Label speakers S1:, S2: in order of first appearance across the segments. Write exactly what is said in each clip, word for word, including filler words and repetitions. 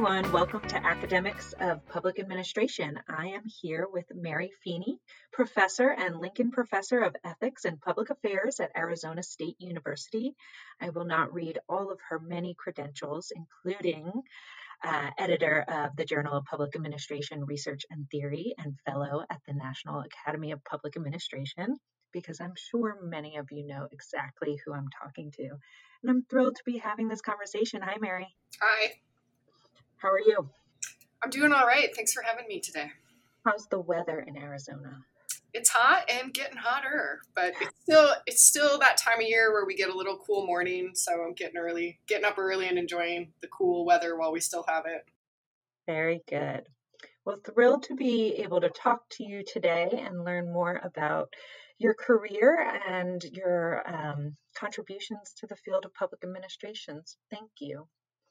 S1: everyone. Welcome to Academics of Public Administration. I am here with Mary Feeney, professor and Lincoln Professor of Ethics and Public Affairs at Arizona State University. I will not read all of her many credentials, including uh, editor of the Journal of Public Administration Research and Theory and fellow at the National Academy of Public Administration, because I'm sure many of you know exactly who I'm talking to. And I'm thrilled to be having this conversation. Hi, Mary.
S2: Hi.
S1: How are you?
S2: I'm doing all right. Thanks for having me today.
S1: How's the weather in Arizona?
S2: It's hot and getting hotter, but it's still it's still that time of year where we get a little cool morning. So I'm getting early, getting up early and enjoying the cool weather while we still have it.
S1: Very good. Well, thrilled to be able to talk to you today and learn more about your career and your um, contributions to the field of public administrations. Thank you.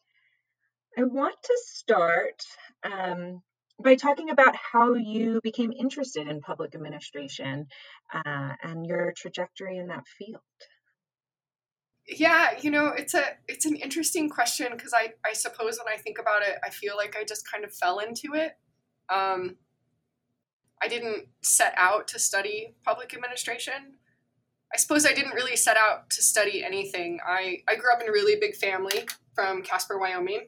S1: I want to start um, by talking about how you became interested in public administration uh, and your trajectory in that field.
S2: Yeah, you know, it's a it's an interesting question because I, I suppose when I think about it, I feel like I just kind of fell into it. Um, I didn't set out to study public administration. I suppose I didn't really set out to study anything. I, I grew up in a really big family from Casper, Wyoming.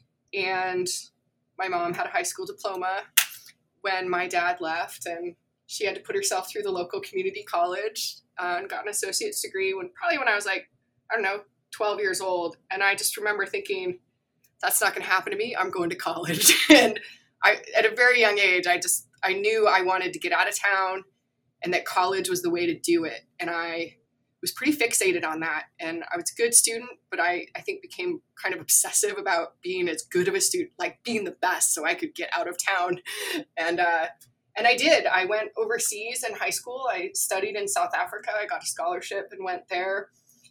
S2: And my mom had a high school diploma when my dad left, and she had to put herself through the local community college uh, and got an associate's degree when probably when I was like, I don't know, twelve years old. And I just remember thinking, that's not going to happen to me. I'm going to college. And I, at a very young age, I just, I knew I wanted to get out of town and that college was the way to do it. And I was pretty fixated on that. And I was a good student, but I, I think became kind of obsessive about being as good of a student, like being the best so I could get out of town. And, uh, and I did. I went overseas in high school. I studied in South Africa. I got a scholarship and went there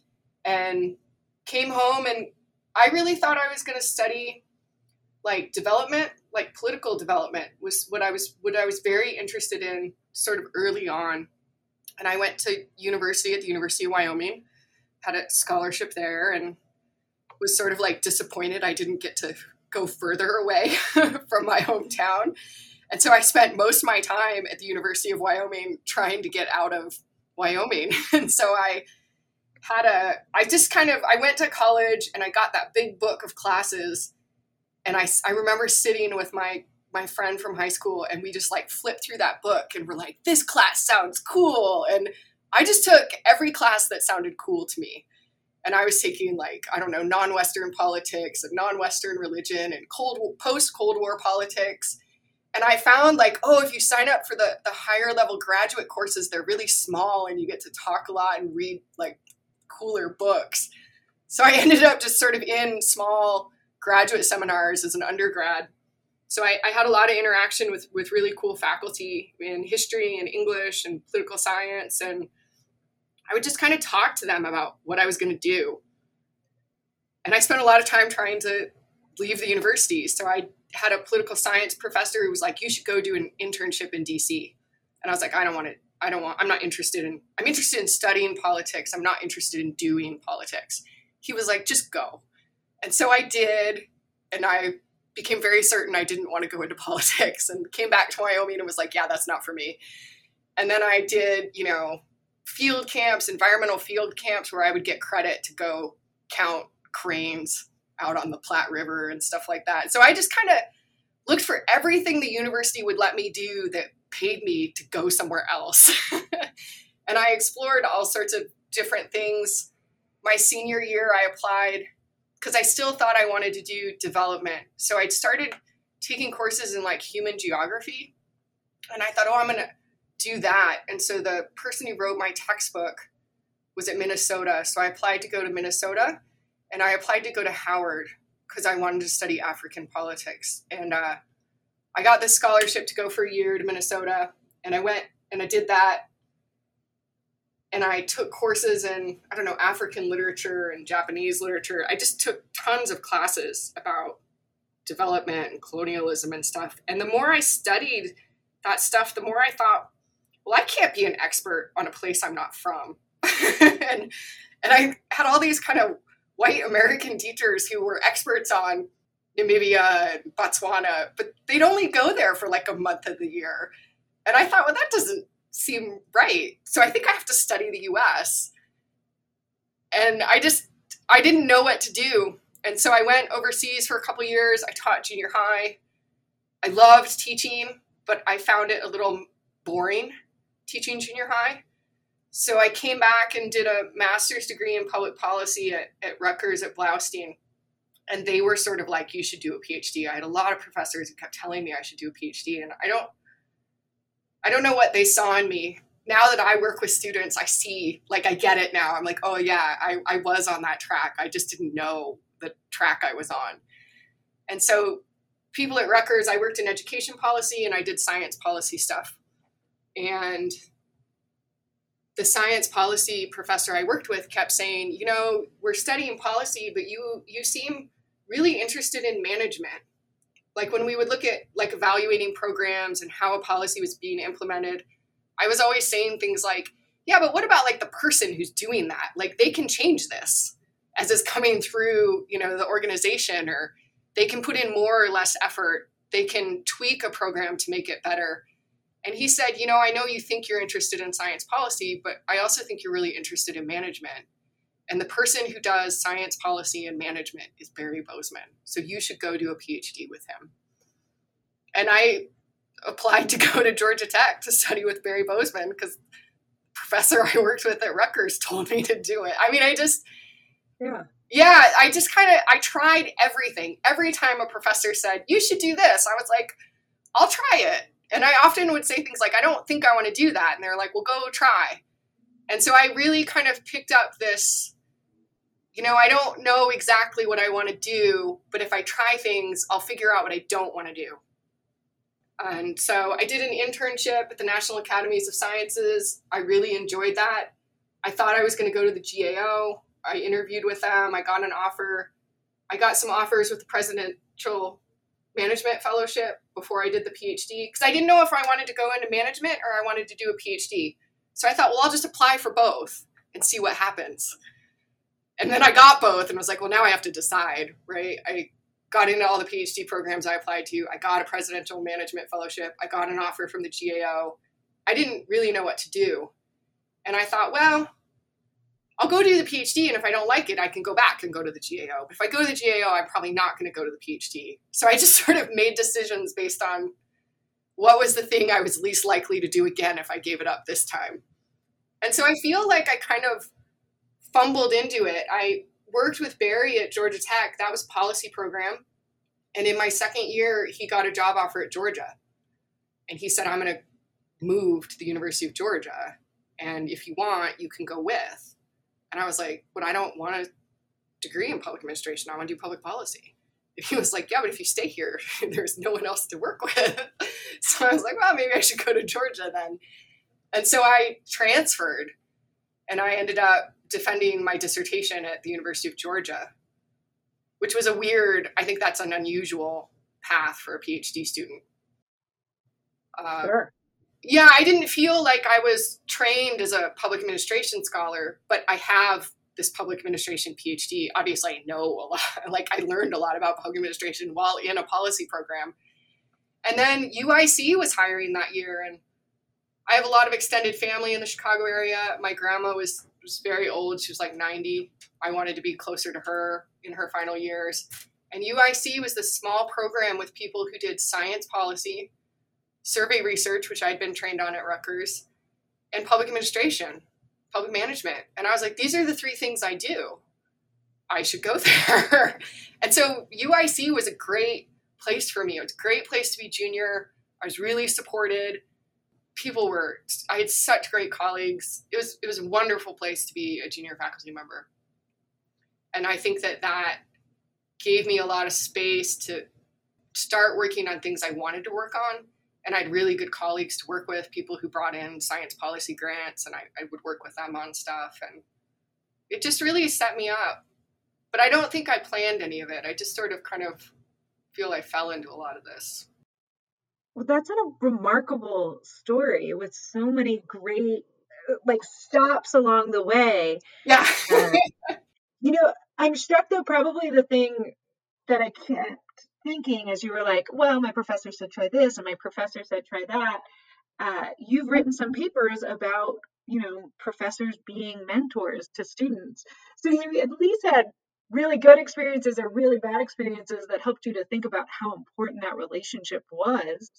S2: and came home. And I really thought I was going to study like development, like political development was what I was, what I was very interested in sort of early on. And I went to university at the University of Wyoming, had a scholarship there, and was sort of like disappointed I didn't get to go further away from my hometown. And so I spent most of my time at the University of Wyoming trying to get out of Wyoming. And so I had a, I just kind of, I went to college and I got that big book of classes. And I, I remember sitting with my my friend from high school and we just like flipped through that book and we're like, this class sounds cool. And I just took every class that sounded cool to me. And I was taking like, I don't know, non-Western politics and non-Western religion and cold post-Cold War politics. And I found like, oh, if you sign up for the, the higher level graduate courses, they're really small and you get to talk a lot and read like cooler books. So I ended up just sort of in small graduate seminars as an undergrad. So I, I had a lot of interaction with, with really cool faculty in history and English and political science. And I would just kind of talk to them about what I was going to do. And I spent a lot of time trying to leave the university. So I had a political science professor who was like, you should go do an internship in D C. And I was like, I don't want to, I don't want, I'm not interested in, I'm interested in studying politics. I'm not interested in doing politics. He was like, just go. And so I did. And I became very certain I didn't want to go into politics and came back to Wyoming and was like, yeah, that's not for me. And then I did, you know, field camps, environmental field camps where I would get credit to go count cranes out on the Platte River and stuff like that. So I just kind of looked for everything the university would let me do that paid me to go somewhere else. And I explored all sorts of different things. My senior year, I applied because I still thought I wanted to do development. So I started taking courses in like human geography. And I thought, oh, I'm going to do that. And so the person who wrote my textbook was at Minnesota. So I applied to go to Minnesota and I applied to go to Howard because I wanted to study African politics. And uh, I got this scholarship to go for a year to Minnesota. And I went and I did that. And I took courses in, I don't know, African literature and Japanese literature. I just took tons of classes about development and colonialism and stuff. And the more I studied that stuff, the more I thought, well, I can't be an expert on a place I'm not from. and and I had all these kind of white American teachers who were experts on maybe uh, Botswana, but they'd only go there for like a month of the year. And I thought, well, that doesn't seem right. So I think I have to study the U S. And I just, I didn't know what to do. And so I went overseas for a couple of years. I taught junior high. I loved teaching, but I found it a little boring teaching junior high. So I came back and did a master's degree in public policy at, at Rutgers at Blaustein. And they were sort of like, you should do a PhD. I had a lot of professors who kept telling me I should do a PhD. And I don't, I don't know what they saw in me. Now that I work with students, I see, like, I get it now. I'm like, oh yeah, I, I was on that track. I just didn't know the track I was on. And so people at Rutgers, I worked in education policy and I did science policy stuff. And the science policy professor I worked with kept saying, you know, we're studying policy, but you you seem really interested in management. Like when we would look at like evaluating programs and how a policy was being implemented, I was always saying things like, yeah, but what about like the person who's doing that? Like they can change this as it's coming through, you know, the organization, or they can put in more or less effort. They can tweak a program to make it better. And he said, you know, I know you think you're interested in science policy, but I also think you're really interested in management. And the person who does science policy and management is Barry Bozeman. So you should go do a PhD with him. And I applied to go to Georgia Tech to study with Barry Bozeman because the professor I worked with at Rutgers told me to do it. I mean, I just,
S1: yeah,
S2: yeah, I just kind of, I tried everything. Every time a professor said, you should do this, I was like, I'll try it. And I often would say things like, I don't think I want to do that. And they're like, well, go try. And so I really kind of picked up this, you know, I don't know exactly what I want to do, but if I try things, I'll figure out what I don't want to do. And so I did an internship at the National Academies of Sciences. I really enjoyed that. I thought I was going to go to the G A O. I interviewed with them. I got an offer. I got some offers with the Presidential Management Fellowship before I did the PhD, because I didn't know if I wanted to go into management or I wanted to do a PhD. So I thought, well, I'll just apply for both and see what happens. And then I got both and was like, well, now I have to decide, right? I got into all the PhD programs I applied to. I got a Presidential Management Fellowship. I got an offer from the G A O. I didn't really know what to do. And I thought, well, I'll go do the PhD, and if I don't like it, I can go back and go to the G A O. But if I go to the G A O, I'm probably not going to go to the PhD. So I just sort of made decisions based on what was the thing I was least likely to do again if I gave it up this time. And so I feel like I kind of fumbled into it. I worked with Barry at Georgia Tech. That was a policy program. And in my second year, he got a job offer at Georgia. And he said, I'm going to move to the University of Georgia. And if you want, you can go with. And I was like, but I don't want a degree in public administration. I want to do public policy. And he was like, yeah, but if you stay here, there's no one else to work with. So I was like, well, maybe I should go to Georgia then. And so I transferred, and I ended up defending my dissertation at the University of Georgia, which was a weird, I think that's an unusual path for a PhD student. Uh,
S1: sure.
S2: Yeah, I didn't feel like I was trained as a public administration scholar, but I have this public administration PhD. Obviously, I know a lot. Like, I learned a lot about public administration while in a policy program. And then U I C was hiring that year, and I have a lot of extended family in the Chicago area. My grandma was, was very old. She was like ninety. I wanted to be closer to her in her final years. And U I C was this small program with people who did science policy, survey research, which I'd been trained on at Rutgers, and public administration, public management. And I was like, these are the three things I do. I should go there. And so U I C was a great place for me. It was a great place to be junior. I was really supported. People were, I had such great colleagues. It was, it was a wonderful place to be a junior faculty member. And I think that that gave me a lot of space to start working on things I wanted to work on. And I had really good colleagues to work with, people who brought in science policy grants, and I, I would work with them on stuff. And it just really set me up. But I don't think I planned any of it. I just sort of kind of feel I fell into a lot of this.
S1: Well, that's a remarkable story with so many great, like, stops along the way.
S2: Yeah.
S1: uh, you know, I'm struck, though, probably the thing that I can't thinking as you were like, well, my professor said try this and my professor said try that. Uh, you've written some papers about, you know, professors being mentors to students. So you at least had really good experiences or really bad experiences that helped you to think about how important that relationship was.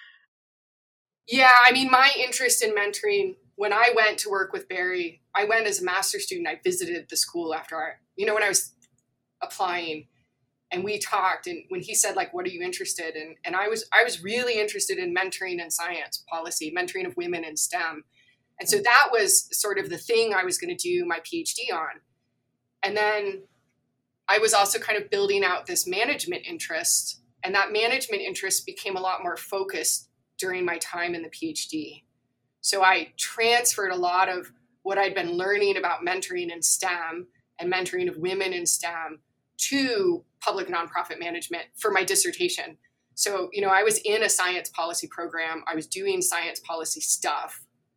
S2: Yeah, I mean, my interest in mentoring, when I went to work with Barry, I went as a master's student. I visited the school after I, you know, when I was applying, and we talked, and when he said, like, what are you interested in? And I was, I was really interested in mentoring and science policy, mentoring of women in STEM. And so that was sort of the thing I was going to do my PhD on. And then I was also kind of building out this management interest, and that management interest became a lot more focused during my time in the PhD. So I transferred a lot of what I'd been learning about mentoring in STEM and mentoring of women in STEM to public nonprofit management for my dissertation. So, you know, I was in a science policy program. I was doing science policy stuff.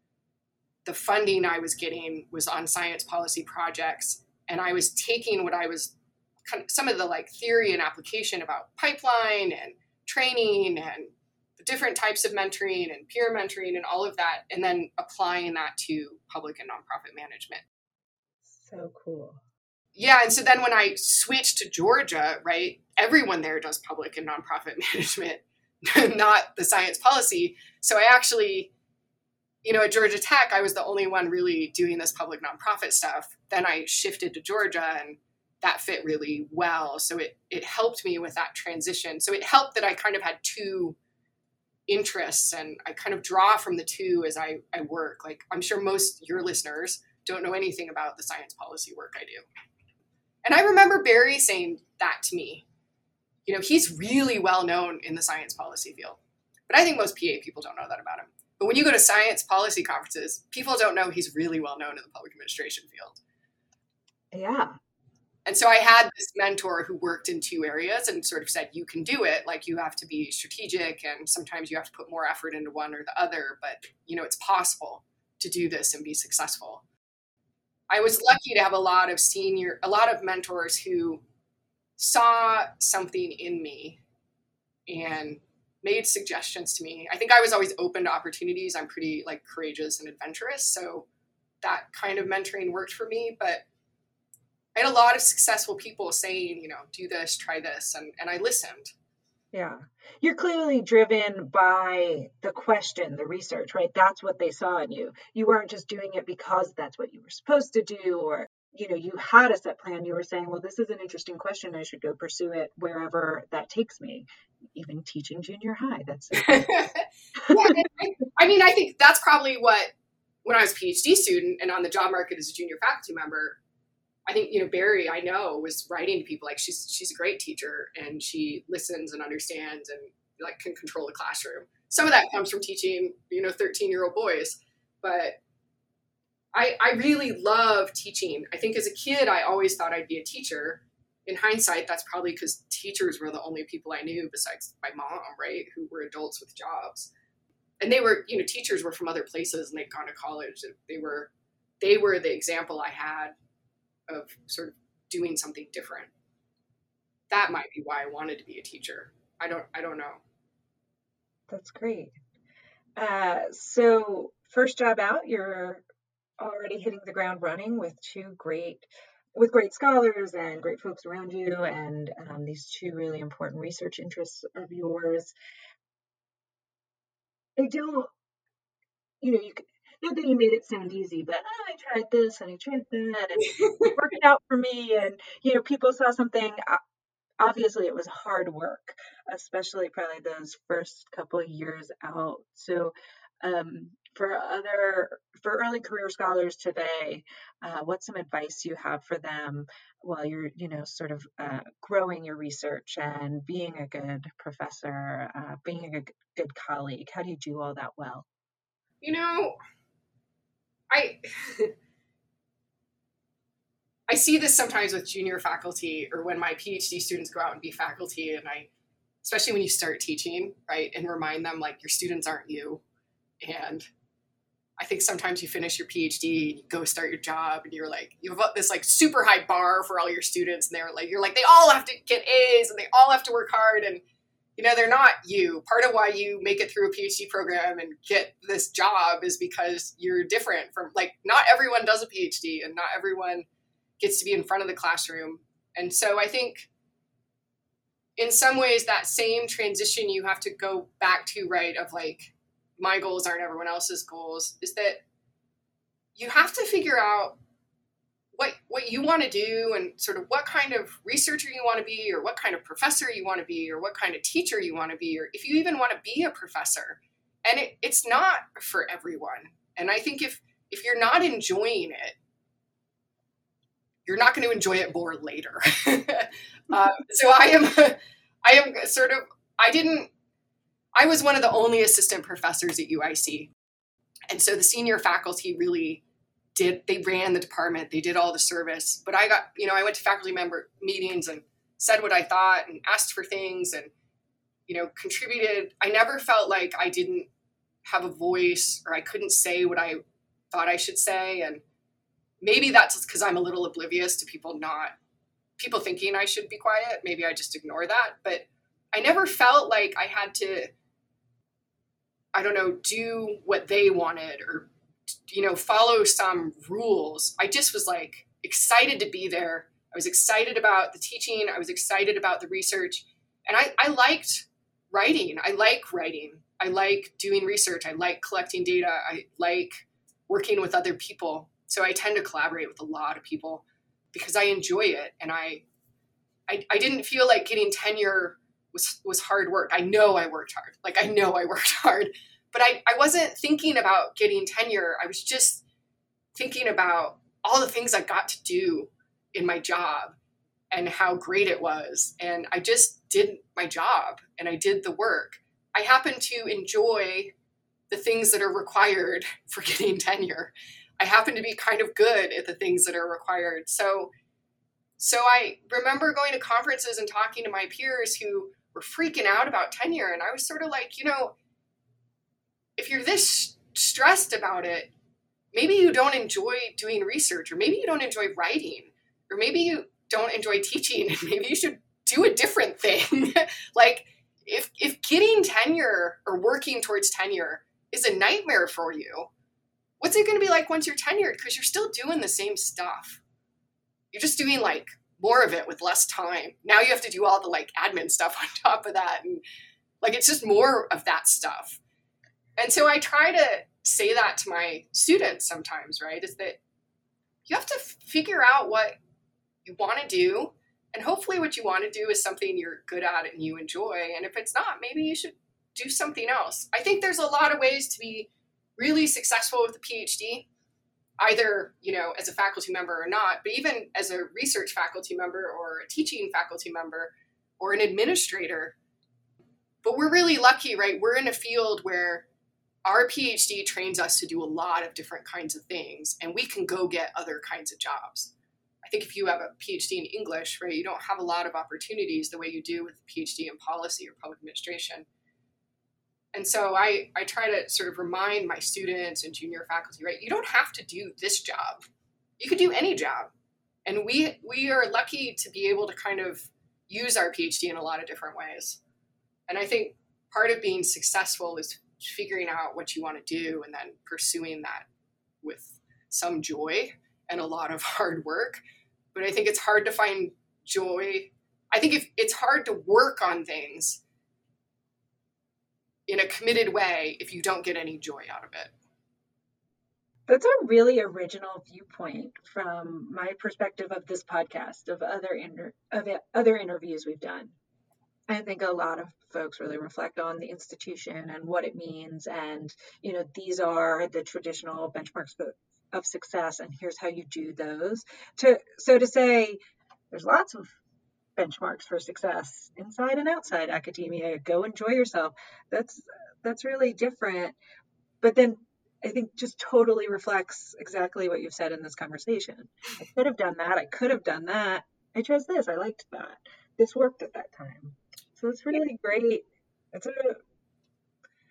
S2: The funding I was getting was on science policy projects. And I was taking what I was kind of, some of the like theory and application about pipeline and training and the different types of mentoring and peer mentoring and all of that, and then applying that to public and nonprofit management.
S1: So cool.
S2: Yeah. And so then when I switched to Georgia, right, everyone there does public and nonprofit management, not the science policy. So I actually, you know, at Georgia Tech, I was the only one really doing this public nonprofit stuff. Then I shifted to Georgia, and that fit really well. So it it helped me with that transition. So it helped that I kind of had two interests, and I kind of draw from the two as I, I work. Like, I'm sure most of your listeners don't know anything about the science policy work I do. And I remember Barry saying that to me. You know, he's really well known in the science policy field, but I think most P A people don't know that about him. But when you go to science policy conferences, people don't know he's really well known in the public administration field.
S1: Yeah.
S2: And so I had this mentor who worked in two areas and sort of said, you can do it. Like, you have to be strategic, and sometimes you have to put more effort into one or the other, but, you know, it's possible to do this and be successful. I was lucky to have a lot of senior, a lot of mentors who saw something in me and made suggestions to me. I think I was always open to opportunities. I'm pretty like courageous and adventurous. So that kind of mentoring worked for me, but I had a lot of successful people saying, you know, do this, try this. And, and I listened.
S1: Yeah. You're clearly driven by the question, the research, right? That's what they saw in you. You weren't just doing it because that's what you were supposed to do, or, you know, you had a set plan. You were saying, well, this is an interesting question. I should go pursue it wherever that takes me. Even teaching junior high. That's so cool.
S2: Yeah, I, I mean, I think that's probably what, when I was a PhD student and on the job market as a junior faculty member, I think, you know, Barry, I know, was writing to people like, she's she's a great teacher, and she listens and understands and like can control the classroom. Some of that comes from teaching, you know, thirteen year old boys, but I I really love teaching. I think as a kid, I always thought I'd be a teacher. In hindsight, that's probably because teachers were the only people I knew besides my mom, right, who were adults with jobs. And they were, you know, teachers were from other places and they'd gone to college. They were, they were the example I had of sort of doing something different. That might be why I wanted to be a teacher. I don't, I don't know.
S1: That's great. Uh, so first job out, you're already hitting the ground running with two great, with great scholars and great folks around you, and um, these two really important research interests of yours. I don't, you know, you could, not that you made it sound easy, but oh, I tried this and I tried that, and it worked out for me. And, you know, people saw something. Obviously, it was hard work, especially probably those first couple of years out. So, um, for other for early career scholars today, uh, what's some advice you have for them while you're, you know, sort of uh, growing your research and being a good professor, uh, being a good, good colleague? How do you do all that well?
S2: You know, I I see this sometimes with junior faculty, or when my PhD students go out and be faculty, and I, especially when you start teaching, right, and remind them like your students aren't you, and I think sometimes you finish your PhD and you go start your job and you're like, you have this like super high bar for all your students. And they're like, you're like, they all have to get A's and they all have to work hard. And, you know, they're not you. Part of why you make it through a PhD program and get this job is because you're different from, like, not everyone does a PhD and not everyone gets to be in front of the classroom. And so I think in some ways that same transition you have to go back to, right, of like, my goals aren't everyone else's goals, is that you have to figure out what what you want to do and sort of what kind of researcher you want to be, or what kind of professor you want to be, or what kind of teacher you want to be, or if you even want to be a professor. And it, it's not for everyone. And I think if if you're not enjoying it, you're not going to enjoy it more later. um, so I am, I am sort of, I didn't, I was one of the only assistant professors at U I C. And so the senior faculty really did, they ran the department, they did all the service, but I got, you know, I went to faculty member meetings and said what I thought and asked for things and, you know, contributed. I never felt like I didn't have a voice or I couldn't say what I thought I should say. And maybe that's because I'm a little oblivious to people not, people thinking I should be quiet. Maybe I just ignore that. But I never felt like I had to, I don't know, do what they wanted or, you know, follow some rules. I just was like excited to be there. I was excited about the teaching. I was excited about the research. And I, I liked writing. I like writing. I like doing research. I like collecting data. I like working with other people. So I tend to collaborate with a lot of people because I enjoy it. And I, I, I didn't feel like getting tenure was, was hard work. I know I worked hard. Like I know I worked hard, but I, I wasn't thinking about getting tenure. I was just thinking about all the things I got to do in my job and how great it was. And I just did my job and I did the work. I happen to enjoy the things that are required for getting tenure. I happen to be kind of good at the things that are required. So, so I remember going to conferences and talking to my peers who were freaking out about tenure. And I was sort of like, you know, if you're this stressed about it, maybe you don't enjoy doing research, or maybe you don't enjoy writing, or maybe you don't enjoy teaching, and maybe you should do a different thing. Like if, if getting tenure or working towards tenure is a nightmare for you, what's it going to be like once you're tenured? Because you're still doing the same stuff. You're just doing like more of it with less time. Now you have to do all the like admin stuff on top of that. And like, it's just more of that stuff. And so I try to say that to my students sometimes, right? Is that you have to f- figure out what you want to do. And hopefully what you want to do is something you're good at and you enjoy. And if it's not, maybe you should do something else. I think there's a lot of ways to be really successful with a PhD, either, you know, as a faculty member or not, but even as a research faculty member or a teaching faculty member or an administrator. But we're really lucky, right? We're in a field where our PhD trains us to do a lot of different kinds of things, and we can go get other kinds of jobs. I think if you have a PhD in English, right, you don't have a lot of opportunities the way you do with a PhD in policy or public administration. And so I, I try to sort of remind my students and junior faculty, right, you don't have to do this job. You could do any job. And we we are lucky to be able to kind of use our PhD in a lot of different ways. And I think part of being successful is figuring out what you want to do and then pursuing that with some joy and a lot of hard work. But I think it's hard to find joy. I think if it's hard to work on things in a committed way if you don't get any joy out of it.
S1: That's a really original viewpoint from my perspective of this podcast, of other inter- of other interviews we've done. I think a lot of folks really reflect on the institution and what it means. And, you know, these are the traditional benchmarks of success, and here's how you do those. To So to say, there's lots of benchmarks for success inside and outside academia. Go enjoy yourself. That's that's really different. But then I think just totally reflects exactly what you've said in this conversation. I could have done that. I could have done that. I chose this. I liked that. This worked at that time. So it's really great. It's a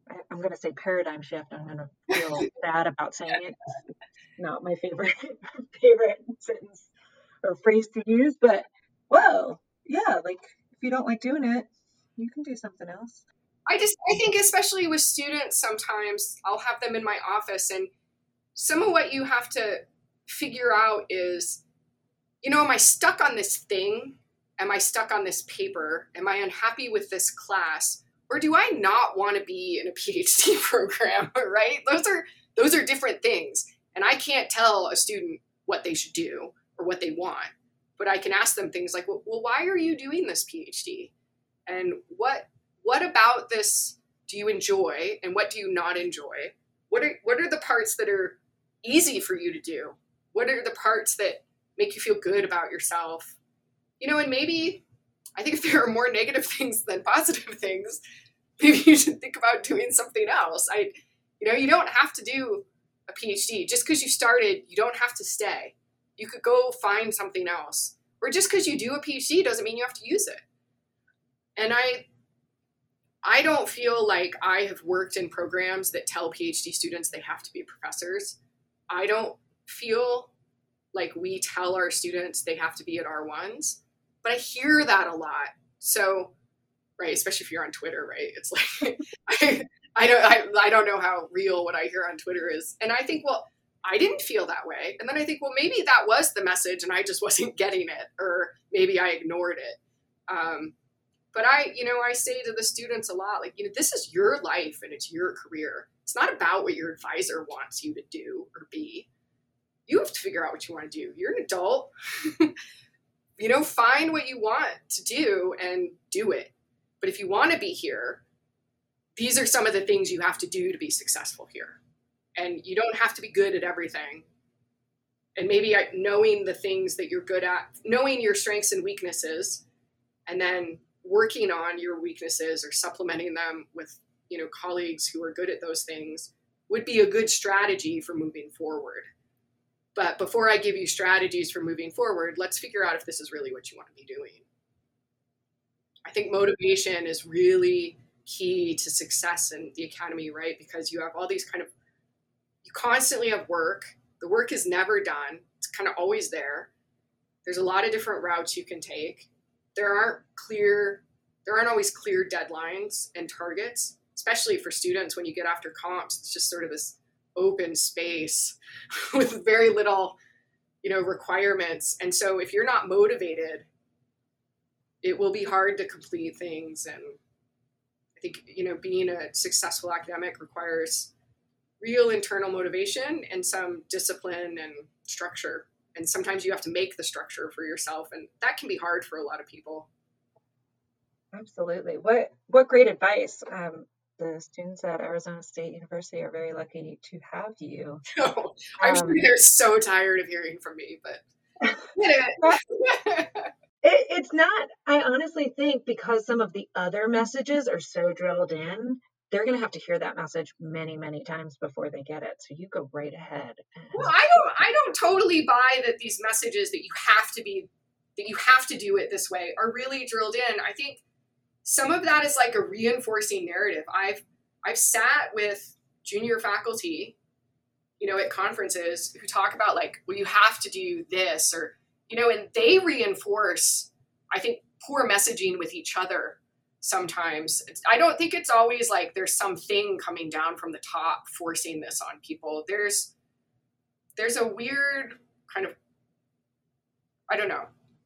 S1: I- I'm going to say paradigm shift. I'm going to feel bad about saying it. It's not my favorite favorite sentence or phrase to use, but whoa, yeah, like if you don't like doing it, you can do something else.
S2: I just, I think especially with students, sometimes I'll have them in my office, and some of what you have to figure out is, you know, am I stuck on this thing? Am I stuck on this paper? Am I unhappy with this class? Or do I not want to be in a PhD program, right? Those are, those are different things. And I can't tell a student what they should do or what they want, but I can ask them things like, well, well why are you doing this PhD? And what, what about this do you enjoy, and what do you not enjoy? What are, what are the parts that are easy for you to do? What are the parts that make you feel good about yourself? You know, and maybe, I think if there are more negative things than positive things, maybe you should think about doing something else. I, you know, you don't have to do a PhD. Just because you started, you don't have to stay. You could go find something else. Or just because you do a PhD doesn't mean you have to use it. And I, I don't feel like I have worked in programs that tell PhD students they have to be professors. I don't feel like we tell our students they have to be at R ones, but I hear that a lot. So, right, especially if you're on Twitter, right? It's like, I, I don't, I, I don't know how real what I hear on Twitter is. And I think, well, I didn't feel that way. And then I think, well, maybe that was the message and I just wasn't getting it, or maybe I ignored it. Um, but I, you know, I say to the students a lot, like, you know, this is your life and it's your career. It's not about what your advisor wants you to do or be. You have to figure out what you want to do. You're an adult. You know, find what you want to do and do it. But if you want to be here, these are some of the things you have to do to be successful here. And you don't have to be good at everything. And maybe knowing the things that you're good at, knowing your strengths and weaknesses, and then working on your weaknesses or supplementing them with, you know, colleagues who are good at those things would be a good strategy for moving forward. But before I give you strategies for moving forward, let's figure out if this is really what you want to be doing. I think motivation is really key to success in the academy, right? Because you have all these kind of, you constantly have work. The work is never done. It's kind of always there. There's a lot of different routes you can take. There aren't clear, there aren't always clear deadlines and targets, especially for students when you get after comps. It's just sort of this open space with very little, you know, requirements. And so if you're not motivated, it will be hard to complete things. And I think, you know, being a successful academic requires real internal motivation and some discipline and structure. And sometimes you have to make the structure for yourself. And that can be hard for a lot of people.
S1: Absolutely. What, what great advice. Um, the students at Arizona State University are very lucky to have you.
S2: Oh, I'm um, sure they're so tired of hearing from me, but
S1: it, it's not, I honestly think because some of the other messages are so drilled in, they're going to have to hear that message many, many times before they get it. So you go right ahead. And...
S2: Well, I don't, I don't totally buy that these messages that you have to be, that you have to do it this way are really drilled in. I think some of that is like a reinforcing narrative. I've, I've sat with junior faculty, you know, at conferences who talk about like, well, you have to do this, or, you know, and they reinforce, I think, poor messaging with each other. Sometimes it's, I don't think it's always like there's something coming down from the top forcing this on people. There's, there's a weird kind of, I don't know.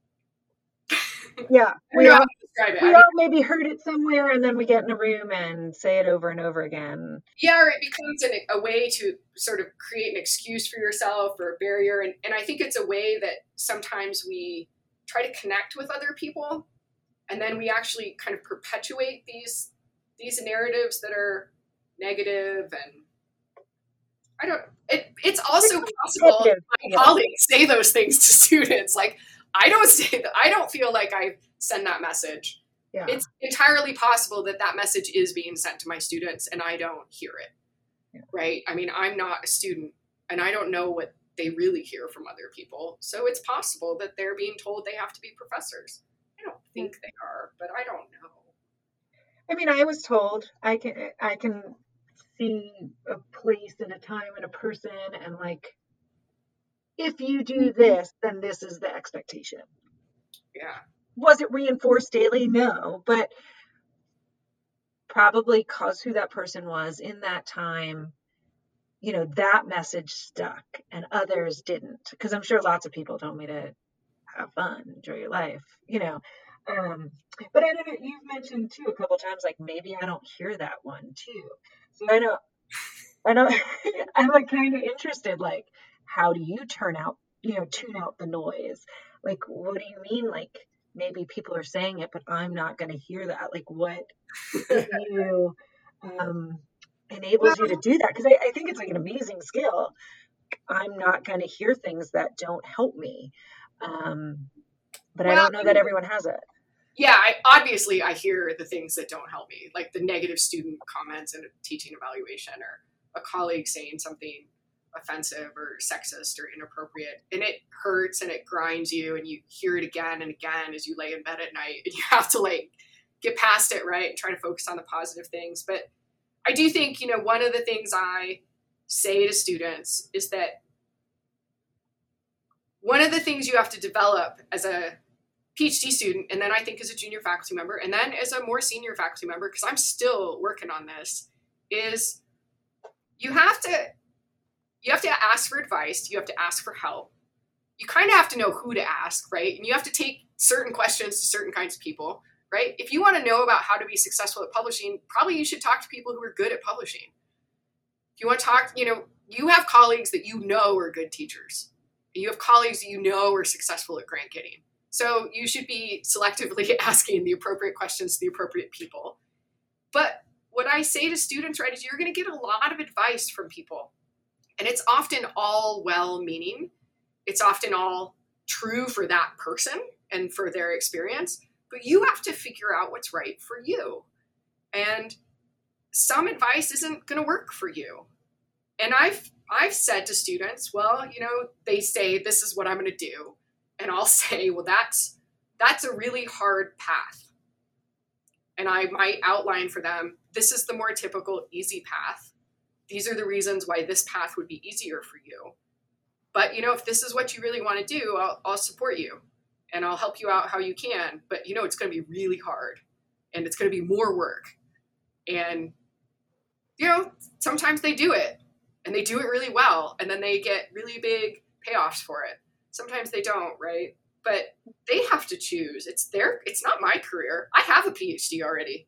S1: Yeah. We all, we all maybe heard it somewhere and then we get in a room and say it over and over again.
S2: Yeah, or it becomes an, a way to sort of create an excuse for yourself or a barrier. And, and I think it's a way that sometimes we try to connect with other people. And then we actually kind of perpetuate these these narratives that are negative. And I don't, it, it's also possible my yeah. colleagues say those things to students. Like, I don't say that, I don't feel like I send that message. Yeah. It's entirely possible that that message is being sent to my students and I don't hear it. Yeah. Right? I mean, I'm not a student and I don't know what they really hear from other people. So it's possible that they're being told they have to be professors. I don't think they are, but I don't know.
S1: I mean, I was told I can, I can see a place and a time and a person and like, if you do this, then this is the expectation.
S2: Yeah.
S1: Was it reinforced daily? No, but probably cause who that person was in that time, you know, that message stuck and others didn't. Because I'm sure lots of people told me to have fun, enjoy your life, you know. Um, but I know you've mentioned too a couple times, like maybe I don't hear that one too. So I know, I know, I'm like kind of interested, like, how do you turn out, you know, tune out the noise? Like, what do you mean? Like, maybe people are saying it, but I'm not going to hear that. Like, what in you um,
S2: Well,
S1: enables you to do that? Because I, I think it's like an amazing skill. I'm not going to hear things that don't help me. Um, but I
S2: well,
S1: don't know that everyone has it.
S2: yeah, I, obviously I hear the things that don't help me, like the negative student comments in a teaching evaluation or a colleague saying something offensive or sexist or inappropriate. And it hurts and it grinds you and you hear it again and again as you lay in bed at night and you have to like get past it, right? And try to focus on the positive things. But I do think, you know, one of the things I say to students is that one of the things you have to develop as a PhD student, and then I think as a junior faculty member, and then as a more senior faculty member, because I'm still working on this, is you have to you have to ask for advice, you have to ask for help. You kind of have to know who to ask, right? And you have to take certain questions to certain kinds of people, right? If you want to know about how to be successful at publishing, probably you should talk to people who are good at publishing. If you want to talk, you know, you have colleagues that you know are good teachers. You have colleagues that you know are successful at grant getting. So you should be selectively asking the appropriate questions to the appropriate people. But what I say to students, right, is you're going to get a lot of advice from people. And it's often all well-meaning. It's often all true for that person and for their experience. But you have to figure out what's right for you. And some advice isn't going to work for you. And I've I've said to students, well, you know, they say, this is what I'm going to do. And I'll say, well, that's that's a really hard path. And I might outline for them, this is the more typical easy path. These are the reasons why this path would be easier for you. But, you know, if this is what you really want to do, I'll, I'll support you and I'll help you out how you can. But, you know, it's going to be really hard and it's going to be more work. And, you know, sometimes they do it and they do it really well. And then they get really big payoffs for it. Sometimes they don't, right? But they have to choose. It's their, it's not my career. I have a PhD already.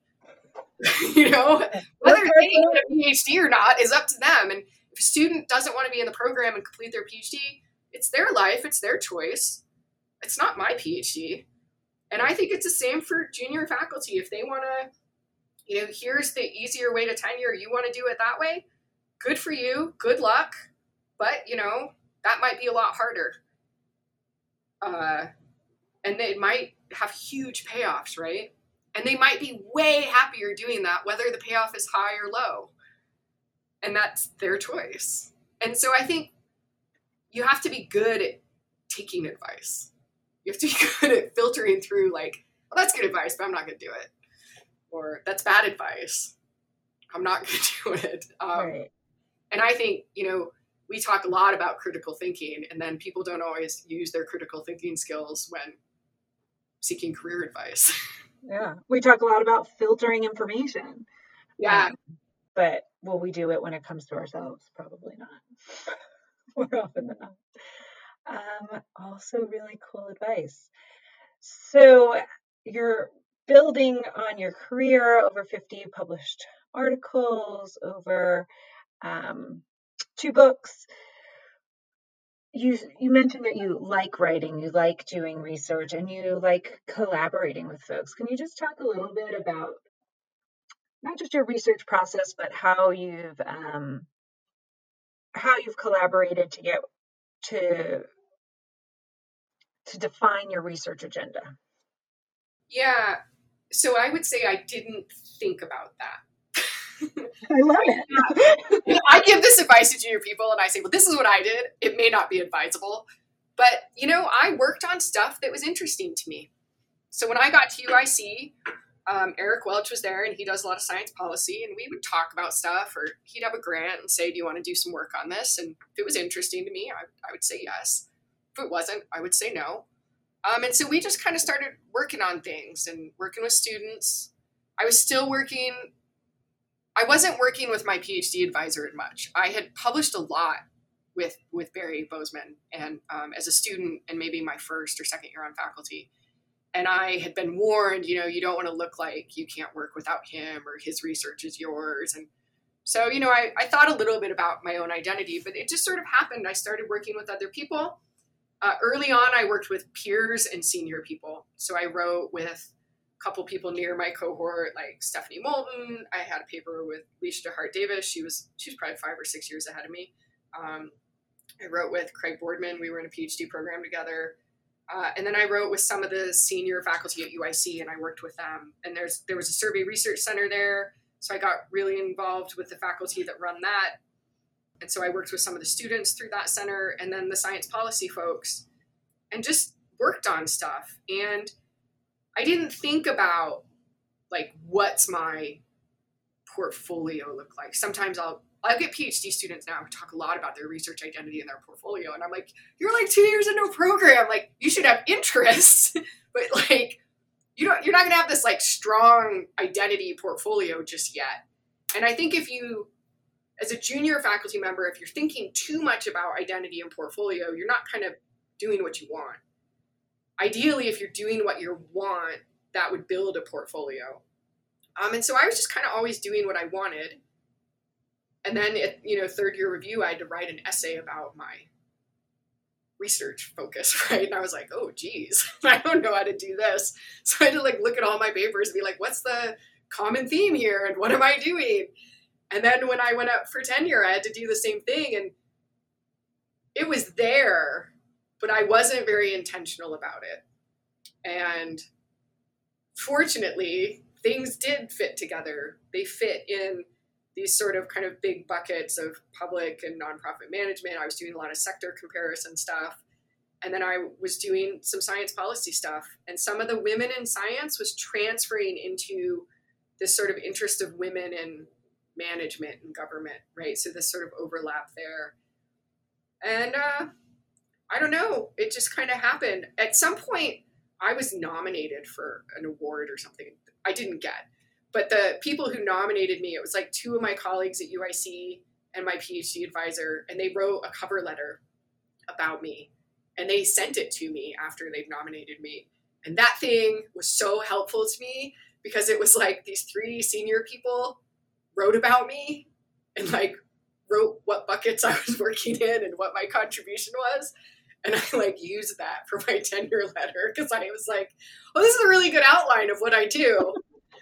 S2: You know, whether they get a PhD or not is up to them. And if a student doesn't want to be in the program and complete their PhD, it's their life, it's their choice. It's not my PhD. And I think it's the same for junior faculty. If they want to, you know, here's the easier way to tenure, you want to do it that way, good for you, good luck. But, you know, that might be a lot harder. Uh, and they might have huge payoffs, right? And they might be way happier doing that, whether the payoff is high or low. And that's their choice. And so I think you have to be good at taking advice. You have to be good at filtering through like, well, that's good advice, but I'm not going to do it. Or that's bad advice. I'm not going to do it. Um, right. And I think, you know, we talk a lot about critical thinking, and then people don't always use their critical thinking skills when seeking career advice.
S1: Yeah. We talk a lot about filtering information.
S2: Yeah.
S1: Um, but will we do it when it comes to ourselves? Probably not. More often than not. Um, also really cool advice. So you're building on your career, over fifty published articles, over um, two books. You you mentioned that you like writing, you like doing research, and you like collaborating with folks. Can you just talk a little bit about not just your research process, but how you've um, how you've collaborated to get to to define your research agenda?
S2: Yeah. So I would say I didn't think about that.
S1: I love it.
S2: I give this advice to junior people and I say, well, this is what I did. It may not be advisable, but you know, I worked on stuff that was interesting to me. So when I got to U I C, um, Eric Welch was there, and he does a lot of science policy, and we would talk about stuff, or he'd have a grant and say, do you want to do some work on this? And if it was interesting to me, I, I would say yes. If it wasn't, I would say no. Um, and so we just kind of started working on things and working with students. I was still working, I wasn't working with my PhD advisor as much. I had published a lot with, with Barry Bozeman, and um, as a student, and maybe my first or second year on faculty. And I had been warned, you know, you don't want to look like you can't work without him, or his research is yours. And so, you know, I, I thought a little bit about my own identity, but it just sort of happened. I started working with other people. Uh, early on, I worked with peers and senior people. So I wrote with a couple people near my cohort, like Stephanie Moulton. I had a paper with Leisha DeHart Davis. She was, she was probably five or six years ahead of me. Um, I wrote with Craig Boardman. We were in a PhD program together. Uh, and then I wrote with some of the senior faculty at U I C, and I worked with them. And there's there was a survey research center there, so I got really involved with the faculty that run that. And so I worked with some of the students through that center, and then the science policy folks, and just worked on stuff. And I didn't think about, like, what's my portfolio look like. Sometimes I'll I get PhD students now who talk a lot about their research identity and their portfolio. And I'm like, you're like two years into a program. Like, you should have interest, but like, you don't, you're not going to have this like strong identity portfolio just yet. And I think if you, as a junior faculty member, if you're thinking too much about identity and portfolio, you're not kind of doing what you want. Ideally, if you're doing what you want, that would build a portfolio. Um, and so I was just kind of always doing what I wanted. And then, at, you know, third year review, I had to write an essay about my research focus, right? And I was like, oh, geez, I don't know how to do this. So I had to like look at all my papers and be like, what's the common theme here? And what am I doing? And then when I went up for tenure, I had to do the same thing. And it was there, but I wasn't very intentional about it. And fortunately, things did fit together. They fit in these sort of kind of big buckets of public and nonprofit management. I was doing a lot of sector comparison stuff. And then I was doing some science policy stuff. And some of the women in science was transferring into this sort of interest of women in management and government, right? So this sort of overlap there. And uh, I don't know, it just kind of happened. At some point, I was nominated for an award or something. I didn't get. But the people who nominated me, it was like two of my colleagues at U I C and my PhD advisor, and they wrote a cover letter about me. And they sent it to me after they've nominated me. And that thing was so helpful to me because it was like these three senior people wrote about me and like wrote what buckets I was working in and what my contribution was. And I like used that for my tenure letter because I was like, oh, this is a really good outline of what I do.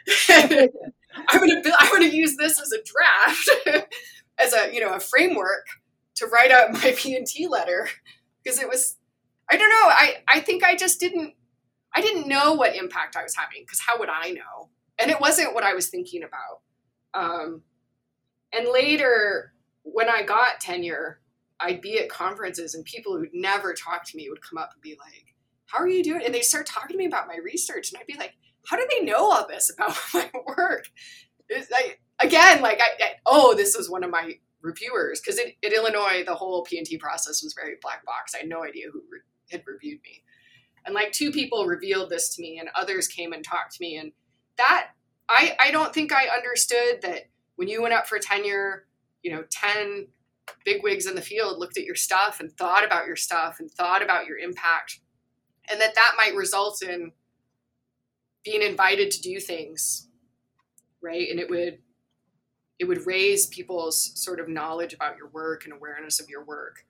S2: I'm gonna I'm gonna use this as a draft, as a you know a framework to write out my P and T letter because it was I don't know I I think I just didn't I didn't know what impact I was having because how would I know? And it wasn't what I was thinking about. Um, and later when I got tenure, I'd be at conferences and people who'd never talked to me would come up and be like, "How are you doing?" And they start talking to me about my research, and I'd be like, how do they know all this about my work? It's like, again, like, I, I, oh, this was one of my reviewers. Because in, in Illinois, the whole P and T process was very black box. I had no idea who re- had reviewed me. And like two people revealed this to me and others came and talked to me. And that, I, I don't think I understood that when you went up for tenure, you know, ten bigwigs in the field looked at your stuff and thought about your stuff and thought about your impact. And that that might result in being invited to do things, right? And it would it would raise people's sort of knowledge about your work and awareness of your work.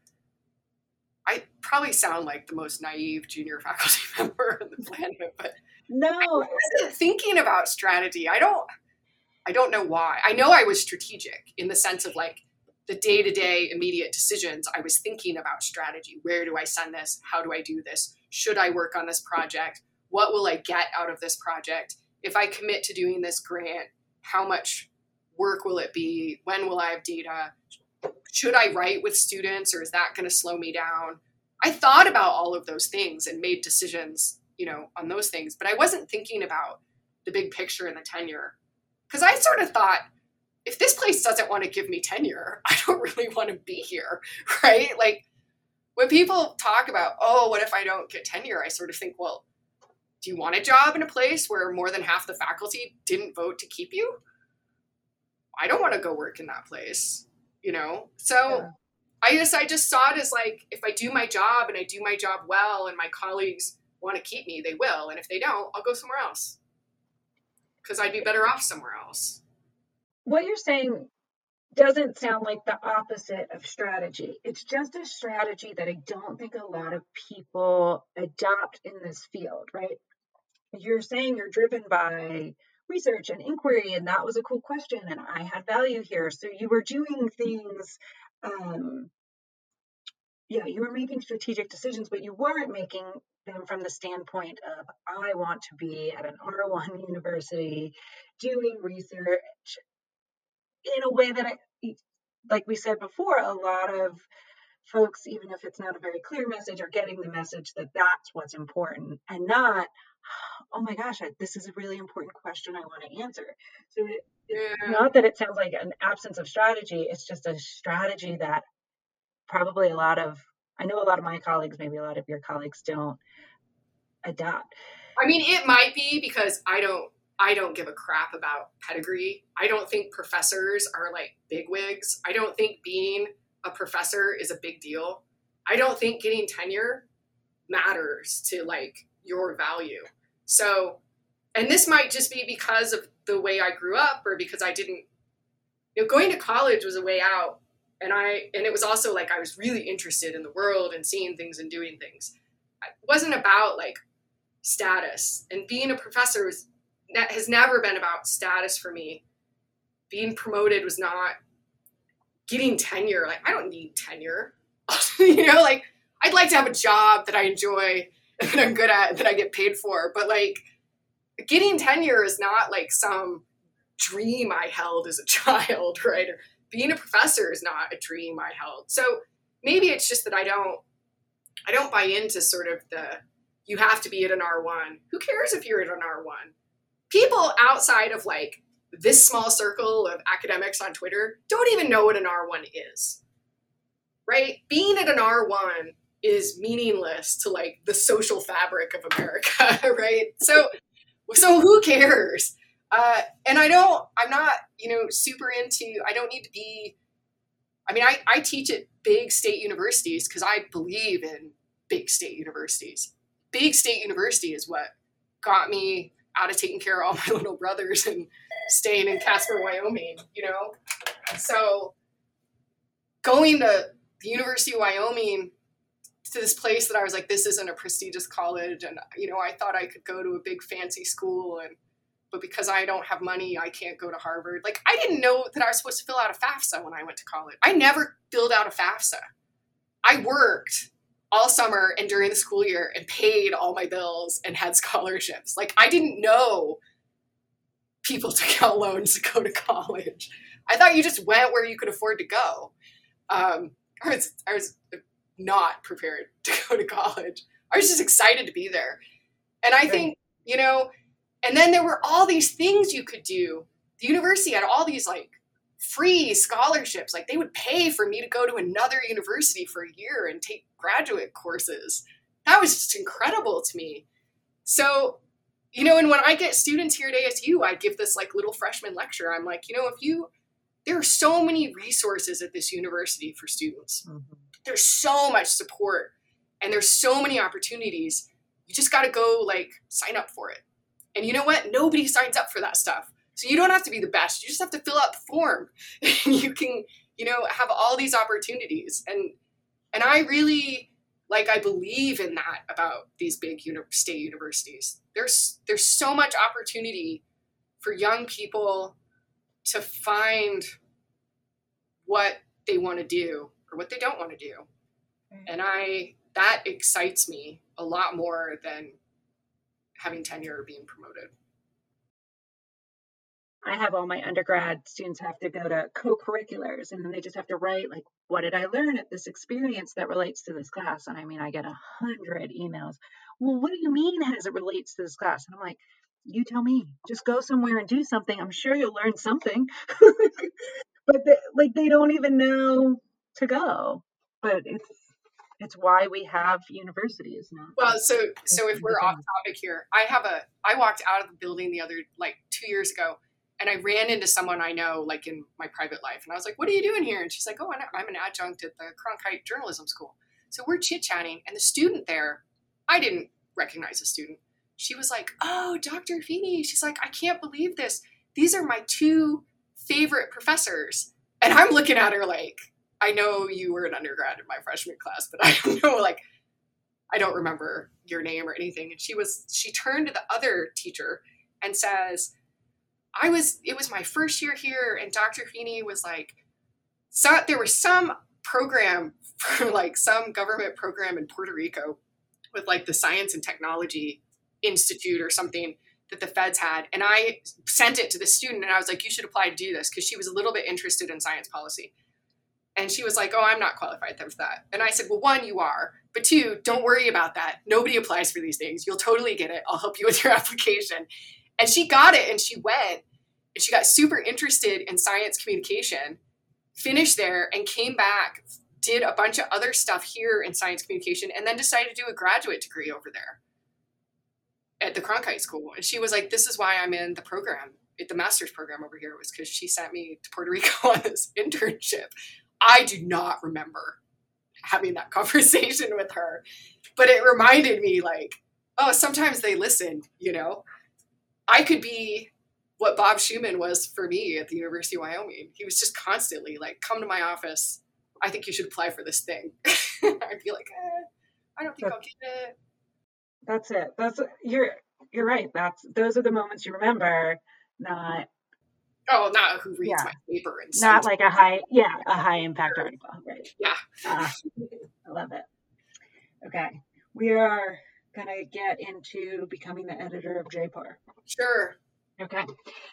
S2: I probably sound like the most naive junior faculty member on the planet, but
S1: no,
S2: I wasn't thinking about strategy. I don't I don't know why. I know I was strategic in the sense of like the day-to-day immediate decisions. I was thinking about strategy. Where do I send this? How do I do this? Should I work on this project? What will I get out of this project? If I commit to doing this grant, how much work will it be? When will I have data? Should I write with students or is that going to slow me down? I thought about all of those things and made decisions, you know, on those things, but I wasn't thinking about the big picture and the tenure. Because I sort of thought, if this place doesn't want to give me tenure, I don't really want to be here, right? Like when people talk about, oh, what if I don't get tenure? I sort of think, well, do you want a job in a place where more than half the faculty didn't vote to keep you? I don't want to go work in that place, you know? So yeah. I just, I just saw it as like, if I do my job and I do my job well and my colleagues want to keep me, they will. And if they don't, I'll go somewhere else because I'd be better off somewhere else.
S1: What you're saying doesn't sound like the opposite of strategy. It's just a strategy that I don't think a lot of people adopt in this field, right? You're saying you're driven by research and inquiry, and that was a cool question, and I had value here. So you were doing things, um, yeah, you were making strategic decisions, but you weren't making them from the standpoint of, I want to be at an R one university doing research in a way that, I, like we said before, a lot of folks, even if it's not a very clear message, are getting the message that that's what's important and not, oh my gosh, this is a really important question I want to answer. So it, it's yeah. not that it sounds like an absence of strategy. It's just a strategy that probably a lot of, I know a lot of my colleagues, maybe a lot of your colleagues don't adopt.
S2: I mean, it might be because I don't, I don't give a crap about pedigree. I don't think professors are like bigwigs. I don't think being a professor is a big deal. I don't think getting tenure matters to like your value. So, and this might just be because of the way I grew up or because I didn't, you know, going to college was a way out. And I, and it was also like, I was really interested in the world and seeing things and doing things. It wasn't about like status, and being a professor was, that has never been about status for me. Being promoted was not getting tenure. Like, I don't need tenure, you know, like I'd like to have a job that I enjoy and that I'm good at, that I get paid for. But like getting tenure is not like some dream I held as a child, right? Or being a professor is not a dream I held. So maybe it's just that I don't, I don't buy into sort of the, you have to be at an R one. Who cares if you're at an R one? People outside of like this small circle of academics on Twitter don't even know what an R one is, right? Being at an R one is meaningless to like the social fabric of America, right? So, so who cares? Uh, and I don't, I'm not, you know, super into, I don't need to be, I mean, I, I teach at big state universities because I believe in big state universities. Big state university is what got me out of taking care of all my little brothers and staying in Casper, Wyoming, you know? So going to the University of Wyoming, to this place that I was like, this isn't a prestigious college. And, you know, I thought I could go to a big fancy school, and, but because I don't have money, I can't go to Harvard. Like, I didn't know that I was supposed to fill out a FAFSA when I went to college. I never filled out a FAFSA. I worked all summer and during the school year and paid all my bills and had scholarships. Like, I didn't know people took out loans to go to college. I thought you just went where you could afford to go. Um, I was, I was not prepared to go to college. I was just excited to be there. And I think, you know, and then there were all these things you could do. The university had all these like free scholarships. Like, they would pay for me to go to another university for a year and take graduate courses. That was just incredible to me. So, you know, and when I get students here at A S U, I give this like little freshman lecture. I'm like, you know, if you, there are so many resources at this university for students. Mm-hmm. There's so much support and there's so many opportunities. You just got to go like sign up for it. And you know what? Nobody signs up for that stuff. So you don't have to be the best. You just have to fill out the form. You can, you know, have all these opportunities. And and I really, like, I believe in that about these big uni- state universities. There's there's so much opportunity for young people to find what they want to do or what they don't want to do. Mm-hmm. And I, that excites me a lot more than having tenure or being promoted.
S1: I have all my undergrad students have to go to co-curriculars, and then they just have to write, like, what did I learn at this experience that relates to this class? And I mean, I get a hundred emails. Well, what do you mean as it relates to this class? And I'm like, You tell me. Just go somewhere and do something. I'm sure you'll learn something. But they, like they don't even know to go. But it's it's why we have universities, not
S2: Well,
S1: just
S2: so so if we're off
S1: things.
S2: topic here, I have a I walked out of the building the other like two years ago, and I ran into someone I know like in my private life, and I was like, "What are you doing here?" And she's like, "Oh, I'm an adjunct at the Cronkite Journalism School." So we're chit chatting, and the student there, I didn't recognize the student. She was like, "Oh, Doctor Feeney." She's like, "I can't believe this. These are my two favorite professors," and I'm looking at her like, "I know you were an undergrad in my freshman class, but I don't know like." I don't remember your name or anything. And she was, she turned to the other teacher and says, I was, it was my first year here. And Doctor Feeney was like, so there was some program for like some government program in Puerto Rico with like the Science and Technology Institute or something that the feds had. And I sent it to the student and I was like, you should apply to do this. Cause she was a little bit interested in science policy. And she was like, oh, I'm not qualified for that. And I said, well, one, you are. But two, don't worry about that. Nobody applies for these things. You'll totally get it. I'll help you with your application. And she got it and she went and she got super interested in science communication, finished there and came back, did a bunch of other stuff here in science communication, and then decided to do a graduate degree over there at the Cronkite School. And she was like, this is why I'm in the program, the master's program over here, was because she sent me to Puerto Rico on this internship. I do not remember having that conversation with her, but it reminded me like, oh, sometimes they listen, you know. I could be what Bob Schumann was for me at the University of Wyoming. He was just constantly like, come to my office. I think you should apply for this thing. I'd be like, eh, I don't think
S1: That's,
S2: I'll get it.
S1: That's it. That's you're you're right. That's those are the moments you remember, not
S2: Oh, not who reads
S1: yeah,
S2: my paper and
S1: not
S2: sends
S1: like a high yeah a high impact article, right?
S2: Yeah.
S1: Uh, I love it. Okay, we are gonna get into becoming the editor of J P A R.
S2: Sure.
S1: Okay,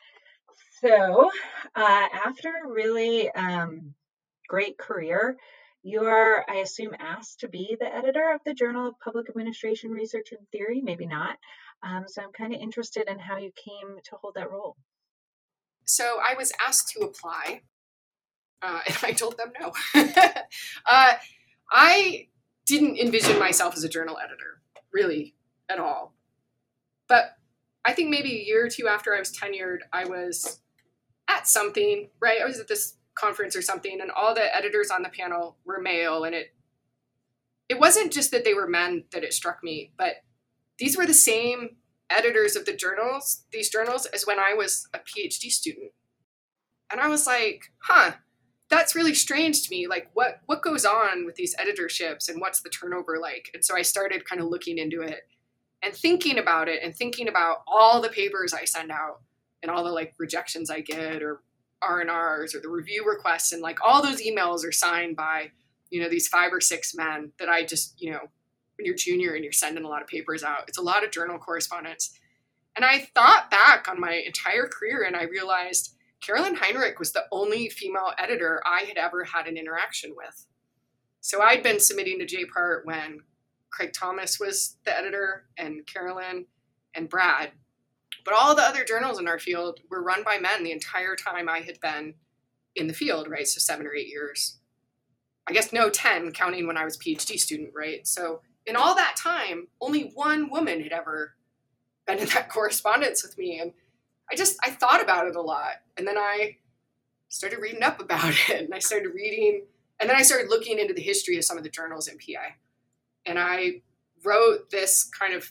S1: so uh, after a really um, great career, you are, I assume, asked to be the editor of the Journal of Public Administration Research and Theory, maybe not. Um, so I'm kind of interested in how you came to hold that role.
S2: So I was asked to apply, uh, and I told them no. uh, I didn't envision myself as a journal editor, really, at all. But I think maybe a year or two after I was tenured, I was at something, right? I was at this conference or something, and all the editors on the panel were male, and it it wasn't just that they were men that it struck me, but these were the same editors of the journals, these journals, as when I was a PhD student. And I was like, huh, that's really strange to me. Like, what what goes on with these editorships and what's the turnover like? And so I started kind of looking into it and thinking about it and thinking about all the papers I send out and all the like rejections I get or R and Rs or the review requests. And like all those emails are signed by, you know, these five or six men that I just, you know, when you're junior and you're sending a lot of papers out, it's a lot of journal correspondence. And I thought back on my entire career and I realized Carolyn Heinrich was the only female editor I had ever had an interaction with. So I'd been submitting to J P A R when Craig Thomas was the editor and Carolyn and Brad. But all the other journals in our field were run by men the entire time I had been in the field, right? So seven or eight years. I guess no, ten, counting when I was a PhD student, right? So in all that time, only one woman had ever been in that correspondence with me. And I just, I thought about it a lot. And then I started reading up about it and I started reading, and then I started looking into the history of some of the journals in P I. And I wrote this kind of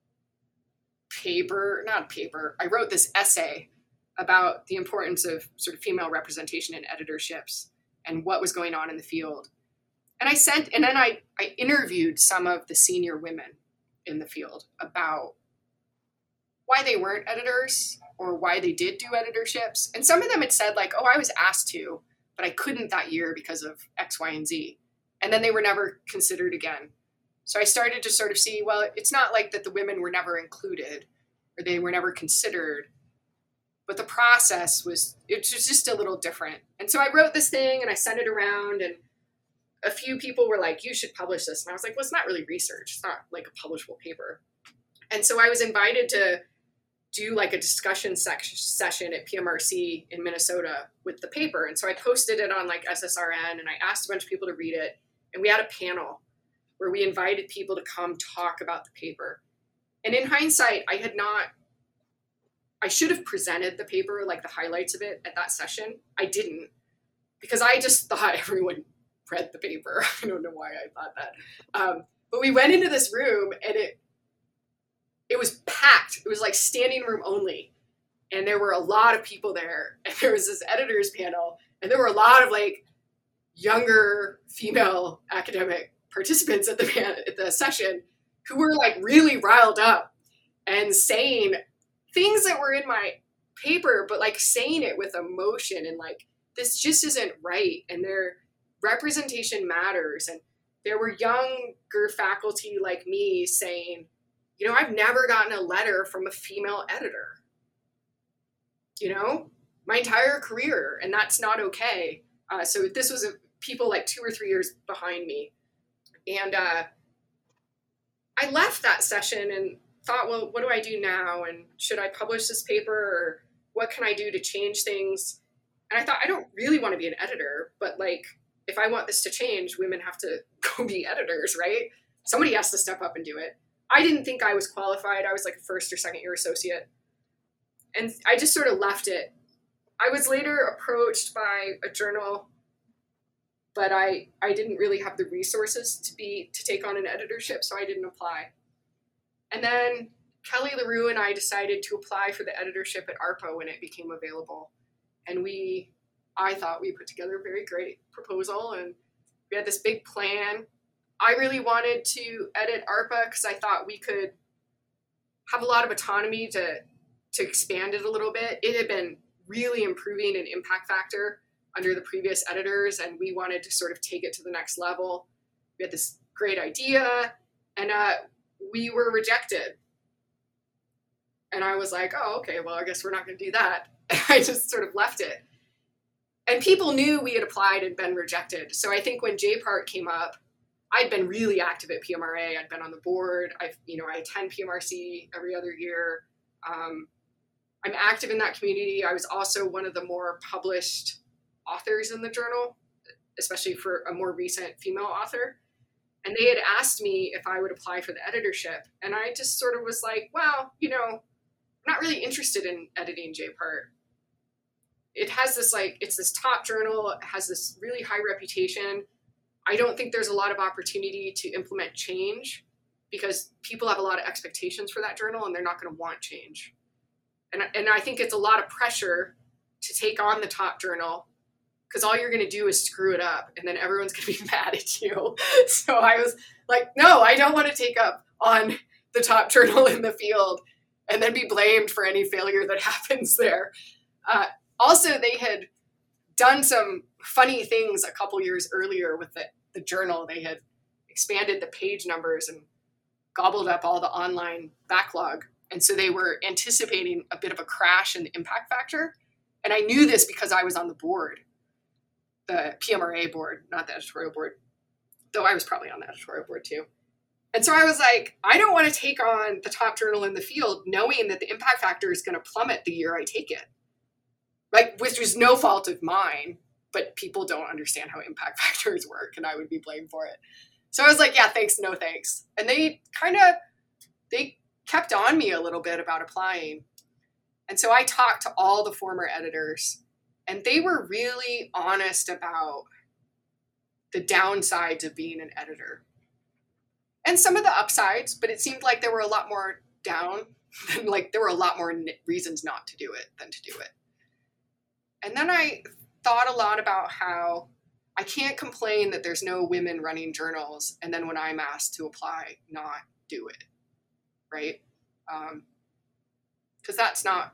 S2: paper, not paper, I wrote this essay about the importance of sort of female representation in editorships and what was going on in the field. And I sent, and then I, I interviewed some of the senior women in the field about why they weren't editors or why they did do editorships. And some of them had said like, oh, I was asked to, but I couldn't that year because of X, Y, and Z. And then they were never considered again. So I started to sort of see, well, it's not like that the women were never included or they were never considered, but the process was, it was just a little different. And so I wrote this thing and I sent it around and a few people were like, you should publish this. And I was like, well, it's not really research. It's not like a publishable paper. And so I was invited to do like a discussion sec- session at P M R C in Minnesota with the paper. And so I posted it on like S S R N and I asked a bunch of people to read it. And we had a panel where we invited people to come talk about the paper. And in hindsight, I had not, I should have presented the paper, like the highlights of it at that session. I didn't, because I just thought everyone read the paper. I don't know why I thought that. Um, but we went into this room and it, it was packed. It was like standing room only. And there were a lot of people there. And there was this editors panel. And there were a lot of like younger female academic participants at the pan- at the session who were like really riled up and saying things that were in my paper, but like saying it with emotion and like, this just isn't right. And their representation matters. And there were younger faculty like me saying, you know, I've never gotten a letter from a female editor, you know, my entire career, and that's not okay. Uh, so this was a, people like two or three years behind me. And uh, I left that session and thought, well, what do I do now? And should I publish this paper, or what can I do to change things? And I thought, I don't really want to be an editor, but like, if I want this to change, women have to go be editors, right? Somebody has to step up and do it. I didn't think I was qualified. I was like a first or second year associate. And I just sort of left it. I was later approached by a journal, but I, I didn't really have the resources to be to take on an editorship, so I didn't apply. And then Kelly LaRue and I decided to apply for the editorship at ARPA when it became available. And we, I thought we put together a very great proposal, and we had this big plan. I really wanted to edit ARPA because I thought we could have a lot of autonomy to, to expand it a little bit. It had been really improving in impact factor under the previous editors, and we wanted to sort of take it to the next level. We had this great idea, and uh, we were rejected. And I was like, oh, okay, well, I guess we're not going to do that. I just sort of left it. And people knew we had applied and been rejected. So I think when J PART came up, I'd been really active at P M R A. I'd been on the board. I've, you know, I attend P M R C every other year. Um, I'm active in that community. I was also one of the more published authors in the journal, especially for a more recent female author. And they had asked me if I would apply for the editorship. And I just sort of was like, well, you know, I'm not really interested in editing J PART. It has this like, it's this top journal. It has this really high reputation. I don't think there's a lot of opportunity to implement change because people have a lot of expectations for that journal and they're not going to want change. And, and I think it's a lot of pressure to take on the top journal because all you're going to do is screw it up and then everyone's going to be mad at you. So I was like, no, I don't want to take up on the top journal in the field and then be blamed for any failure that happens there. Uh, also, they had done some funny things a couple years earlier with the, the journal. They had expanded the page numbers and gobbled up all the online backlog. And so they were anticipating a bit of a crash in the impact factor. And I knew this because I was on the board, the P M R A board, not the editorial board, though I was probably on the editorial board too. And so I was like, I don't want to take on the top journal in the field knowing that the impact factor is going to plummet the year I take it. Like, which was no fault of mine, but people don't understand how impact factors work and I would be blamed for it. So I was like, yeah, thanks, no thanks. And they kind of, they kept on me a little bit about applying. And so I talked to all the former editors and they were really honest about the downsides of being an editor. And some of the upsides, but it seemed like there were a lot more down than like there were a lot more reasons not to do it than to do it. And then I thought a lot about how I can't complain that there's no women running journals. And then when I'm asked to apply, not do it. Right? Um, because that's not,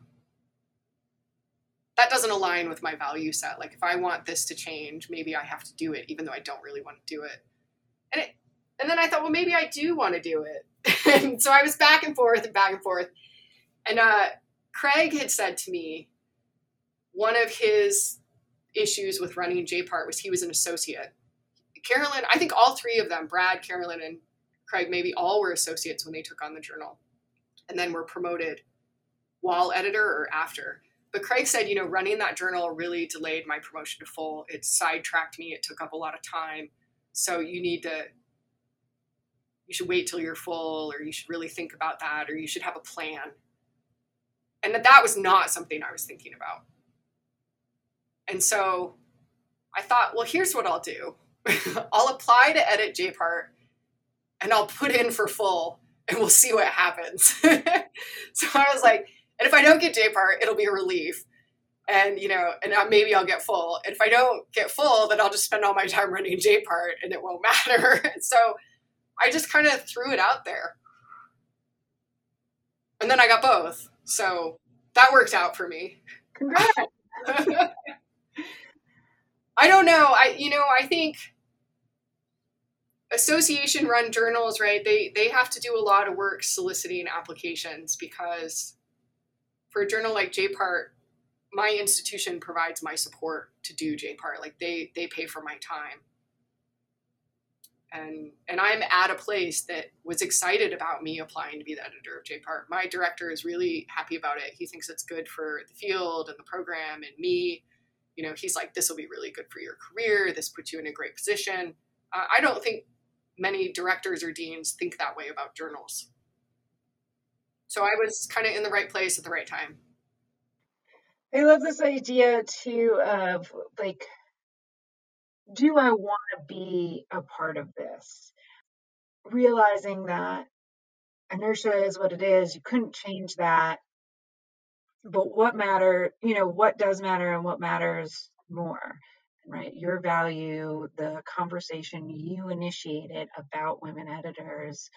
S2: that doesn't align with my value set. Like if I want this to change, maybe I have to do it, even though I don't really want to do it. And it, and then I thought, well, maybe I do want to do it. And so I was back and forth and back and forth. And uh, Craig had said to me, one of his issues with running J PART was he was an associate. Carolyn, I think all three of them, Brad, Carolyn, and Craig, maybe all were associates when they took on the journal and then were promoted. while editor or after. But Craig said, you know, running that journal really delayed my promotion to full. It sidetracked me. It took up a lot of time. So you need to, you should wait till you're full, or you should really think about that, or you should have a plan. And that, that was not something I was thinking about. And so I thought, well, here's what I'll do. I'll apply to edit J PART and I'll put in for full and we'll see what happens. So I was like, and if I don't get J PART, it'll be a relief. And, you know, and maybe I'll get full. And if I don't get full, then I'll just spend all my time running J PART and it won't matter. So I just kind of threw it out there. And then I got both. So that worked out for me.
S1: Congrats.
S2: I don't know. I, you know, I think association run journals, right? They, they have to do a lot of work soliciting applications, because for a journal like J PART, my institution provides my support to do J PART. Like they, they pay for my time. And, and I'm at a place that was excited about me applying to be the editor of J PART. My director is really happy about it. He thinks it's good for the field and the program and me. You know, he's like, this will be really good for your career. This puts you in a great position. Uh, I don't think many directors or deans think that way about journals. So I was kind of in the right place at the right time.
S1: I love this idea too of like, do I want to be a part of this? Realizing that inertia is what it is. You couldn't change that. But what matter, you know, what does matter and what matters more, right? Your value, the conversation you initiated about women editors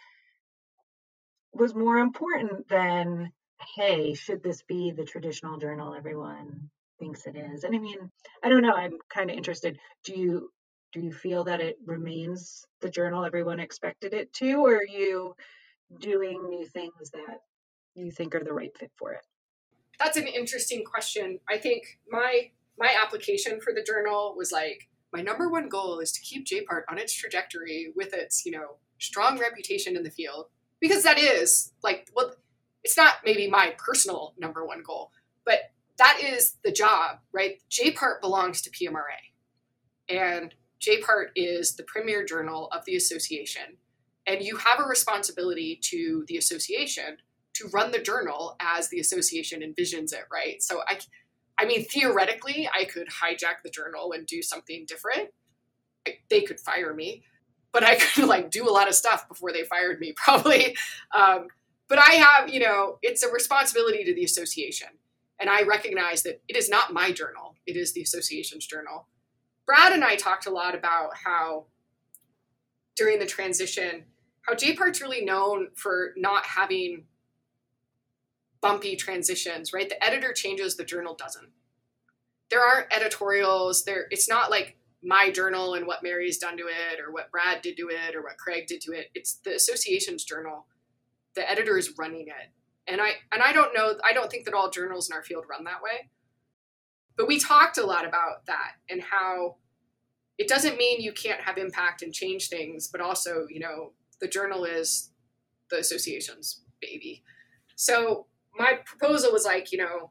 S1: was more important than, hey, should this be the traditional journal everyone thinks it is? And I mean, I don't know, I'm kind of interested. Do you do you feel that it remains the journal everyone expected it to, or are you doing new things that you think are the right fit for it?
S2: That's an interesting question. I think my my application for the journal was like, my number one goal is to keep J PART on its trajectory with its, you know, strong reputation in the field. Because that is like, well, it's not maybe my personal number one goal, but that is the job, right? J PART belongs to P M R A. And J PART is the premier journal of the association. And you have a responsibility to the association to run the journal as the association envisions it, right? So I, I mean, theoretically, I could hijack the journal and do something different. They could fire me, but I could like do a lot of stuff before they fired me, probably. Um, but I have, you know, it's a responsibility to the association. And I recognize that it is not my journal. It is the association's journal. Brad and I talked a lot about how during the transition, how J PART's really known for not having bumpy transitions, right? The editor changes, the journal doesn't. There aren't editorials. There, it's not like my journal and what Mary's done to it, or what Brad did to it, or what Craig did to it. It's the association's journal. The editor is running it. And I and I don't know, I don't think that all journals in our field run that way. But we talked a lot about that and how it doesn't mean you can't have impact and change things, but also, you know, the journal is the association's baby. So my proposal was like, you know,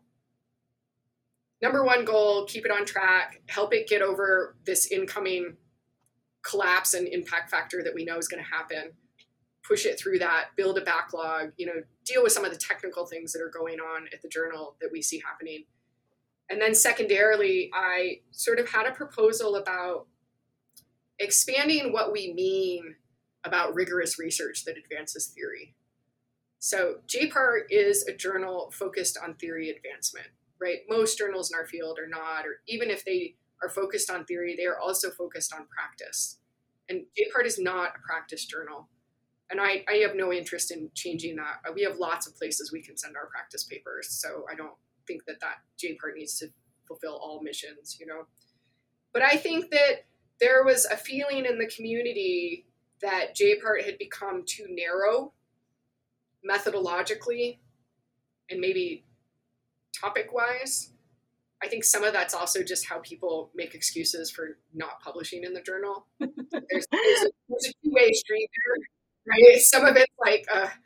S2: number one goal, keep it on track, help it get over this incoming collapse and impact factor that we know is going to happen, push it through that, build a backlog, you know, deal with some of the technical things that are going on at the journal that we see happening. And then secondarily, I sort of had a proposal about expanding what we mean about rigorous research that advances theory. So J PART is a journal focused on theory advancement, right? Most journals in our field are not, or even if they are focused on theory, they are also focused on practice. And J PART is not a practice journal. And I, I have no interest in changing that. We have lots of places we can send our practice papers. So I don't think that that J PART needs to fulfill all missions, you know. But I think that there was a feeling in the community that J PART had become too narrow methodologically and maybe topic-wise. I think some of that's also just how people make excuses for not publishing in the journal. There's, there's, a, there's a two-way street there, right? Some of it's like, uh,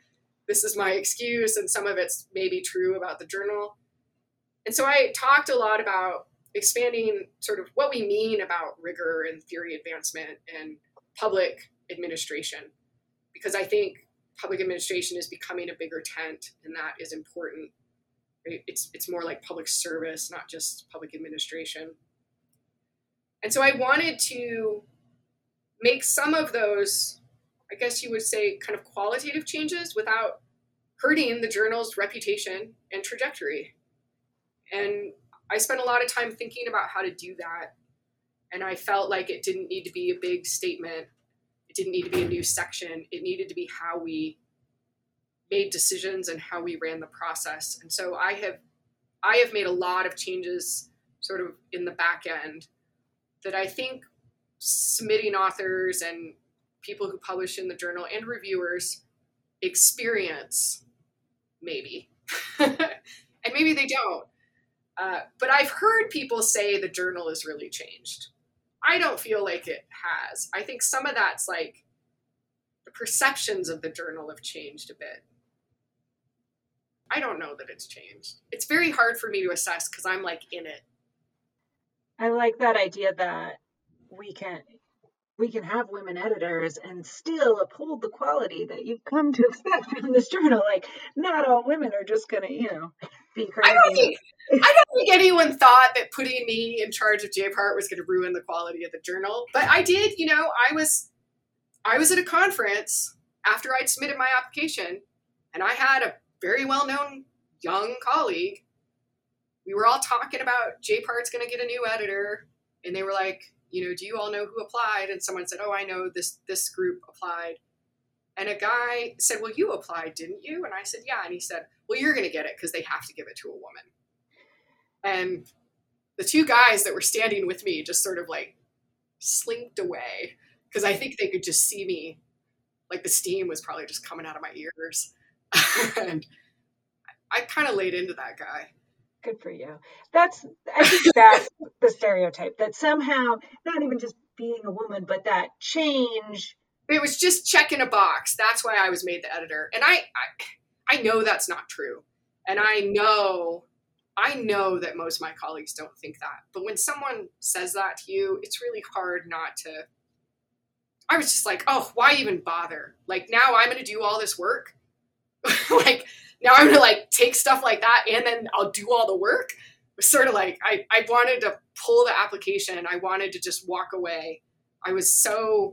S2: this is my excuse, and some of it's maybe true about the journal. And so I talked a lot about expanding sort of what we mean about rigor and theory advancement and public administration, because I think public administration is becoming a bigger tent, and that is important. It's it's more like public service, not just public administration. And so I wanted to make some of those, I guess you would say, kind of qualitative changes without hurting the journal's reputation and trajectory. And I spent a lot of time thinking about how to do that. And I felt like it didn't need to be a big statement. It didn't need to be a new section. It needed to be how we made decisions and how we ran the process. And so I have I have made a lot of changes sort of in the back end that I think submitting authors and people who publish in the journal and reviewers experience, maybe. And maybe they don't. Uh, but I've heard people say the journal has really changed. I don't feel like it has. I think some of that's like the perceptions of the journal have changed a bit. I don't know that it's changed. It's very hard for me to assess because I'm like in it.
S1: I like that idea that we can we can have women editors and still uphold the quality that you've come to expect from this journal. Like, not all women are just gonna, you know, be crazy.
S2: I don't think I don't think anyone thought that putting me in charge of J PART was going to ruin the quality of the journal. But I did, you know, I was I was at a conference after I'd submitted my application, and I had a very well-known young colleague. We were all talking about J PART's going to get a new editor, and they were like, you know, do you all know who applied? And someone said, oh, I know this this group applied. And a guy said, well, you applied, didn't you? And I said, yeah. And he said, well, you're going to get it because they have to give it to a woman. And the two guys that were standing with me just sort of like slinked away because I think they could just see me, like the steam was probably just coming out of my ears. And I kind of laid into that guy.
S1: Good for you. That's, I think that's the stereotype, that somehow, not even just being a woman, but that change.
S2: It was just checking a box. That's why I was made the editor. And I, I, I know that's not true. And I know, I know that most of my colleagues don't think that. But when someone says that to you, it's really hard not to. I was just like, oh, why even bother? Like, now I'm going to do all this work. Like, now I'm going to like take stuff like that and then I'll do all the work. It was sort of like, I, I wanted to pull the application. I wanted to just walk away. I was so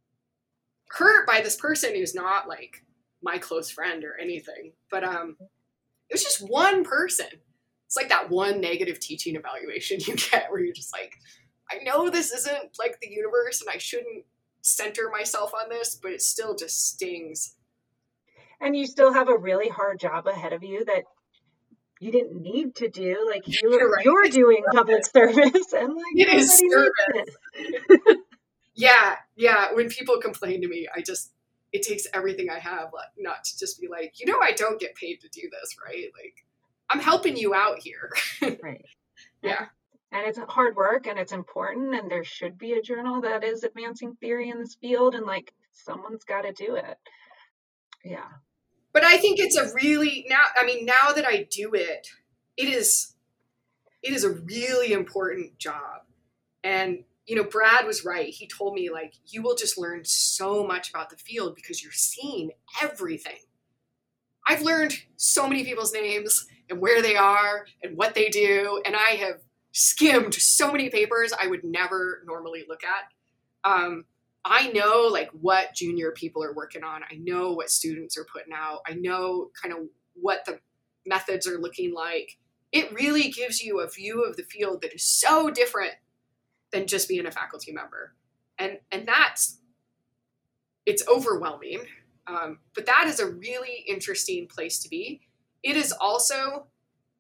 S2: hurt by this person who's not like my close friend or anything. But um, it was just one person. It's like that one negative teaching evaluation you get where you're just like, I know this isn't like the universe and I shouldn't center myself on this, but it still just stings.
S1: And you still have a really hard job ahead of you that you didn't need to do. Like, you were, right. You're doing public service, and like,
S2: it is service. It. Yeah, yeah. When people complain to me, I just, it takes everything I have not to just be like, you know, I don't get paid to do this, right? Like, I'm helping you out here.
S1: Right.
S2: Yeah.
S1: And it's hard work and it's important, and there should be a journal that is advancing theory in this field, and like, someone's got to do it. Yeah.
S2: But I think it's a really, now, I mean, now that I do it, it is, it is a really important job. And, you know, Brad was right. He told me, like, you will just learn so much about the field because you're seeing everything. I've learned so many people's names and where they are and what they do. And I have skimmed so many papers I would never normally look at. Um, I know like what junior people are working on. I know what students are putting out. I know kind of what the methods are looking like. It really gives you a view of the field that is so different than just being a faculty member. And, and that's, it's overwhelming. Um, but that is a really interesting place to be. It is also,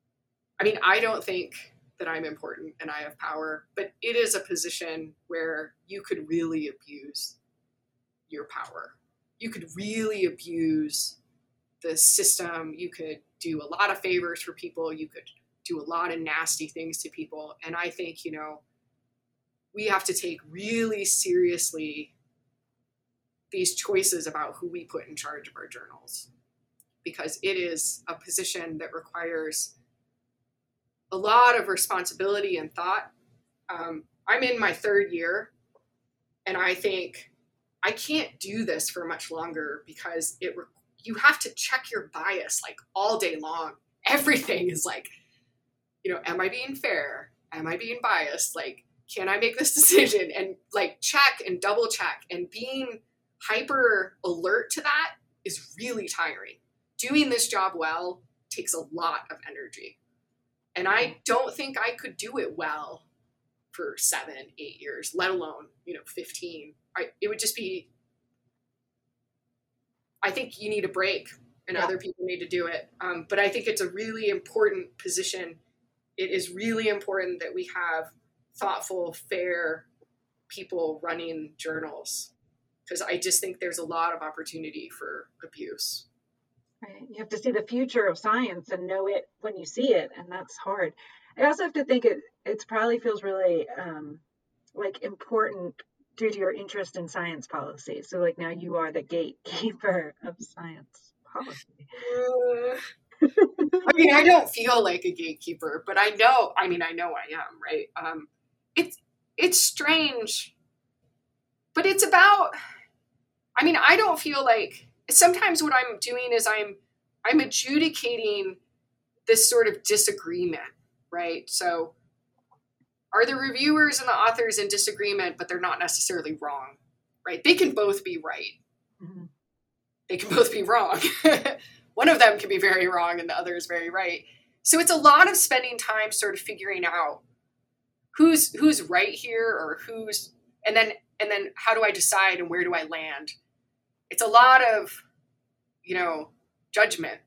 S2: I mean, I don't think that I'm important and I have power, but it is a position where you could really abuse your power. You could really abuse the system. You could do a lot of favors for people. You could do a lot of nasty things to people. And I think, you know, we have to take really seriously these choices about who we put in charge of our journals, because it is a position that requires a lot of responsibility and thought. Um, I'm in my third year, and I think I can't do this for much longer because it you have to check your bias like all day long. Everything is like, you know, am I being fair? Am I being biased? Like, can I make this decision? And like check and double check, and being hyper alert to that is really tiring. Doing this job well takes a lot of energy. And I don't think I could do it well for seven, eight years, let alone, you know, fifteen. I, it would just be, I think you need a break, and yeah. Other people need to do it. Um, but I think it's a really important position. It is really important that we have thoughtful, fair people running journals, because I just think there's a lot of opportunity for abuse.
S1: Right. You have to see the future of science and know it when you see it, and that's hard. I also have to think it it probably feels really um, like important due to your interest in science policy. So like now you are the gatekeeper of science policy.
S2: Uh, I mean, I don't feel like a gatekeeper, but I know, I mean, I know I am, right? Um, it's, it's strange, but it's about, I mean, I don't feel like, sometimes what I'm doing is I'm, I'm adjudicating this sort of disagreement, right? So are the reviewers and the authors in disagreement, but they're not necessarily wrong, right? They can both be right. Mm-hmm. They can both be wrong. One of them can be very wrong and the other is very right. So it's a lot of spending time sort of figuring out who's who's right here, or who's, and then and then how do I decide and where do I land? It's a lot of, you know, judgment.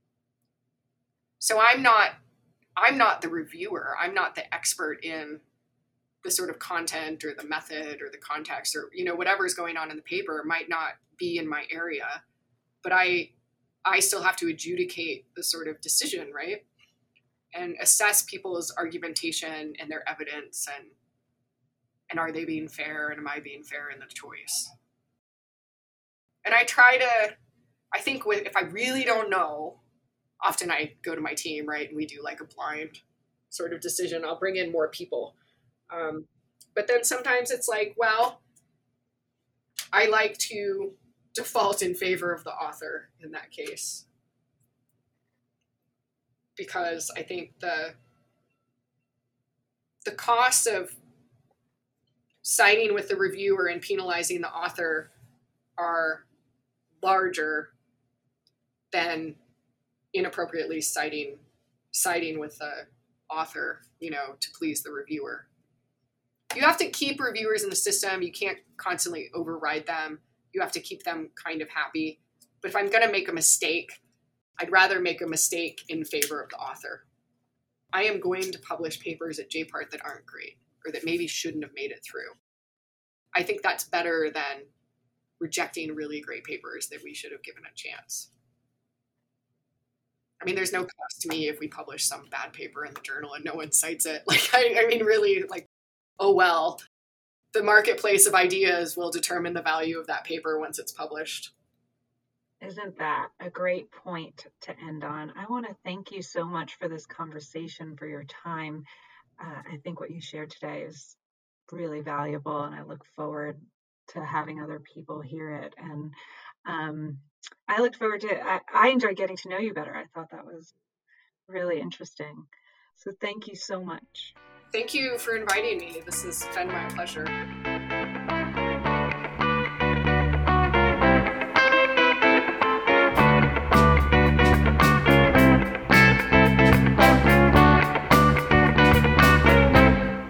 S2: So I'm not I'm not the reviewer. I'm not the expert in the sort of content or the method or the context, or, you know, whatever is going on in the paper might not be in my area, but I I still have to adjudicate the sort of decision, right? And assess people's argumentation and their evidence, and and are they being fair, and am I being fair in the choice? And I try to, I think with, if I really don't know, often I go to my team, right? And we do like a blind sort of decision. I'll bring in more people. Um, but then sometimes it's like, well, I like to default in favor of the author in that case, because I think the the cost of siding with the reviewer and penalizing the author are larger than inappropriately citing siding with the author, you know, to please the reviewer. You have to keep reviewers in the system. You can't constantly override them. You have to keep them kind of happy. But if I'm going to make a mistake, I'd rather make a mistake in favor of the author. I am going to publish papers at J PART that aren't great, or that maybe shouldn't have made it through. I think that's better than rejecting really great papers that we should have given a chance. I mean, there's no cost to me if we publish some bad paper in the journal and no one cites it. Like, I, I mean, really, like, oh, well, the marketplace of ideas will determine the value of that paper once it's published.
S1: Isn't that a great point to end on? I want to thank you so much for this conversation, for your time. Uh, I think what you shared today is really valuable, and I look forward to having other people hear it. And um, I look forward to, I, I enjoyed getting to know you better. I thought that was really interesting. So thank you so much.
S2: Thank you for inviting me. This has been my pleasure.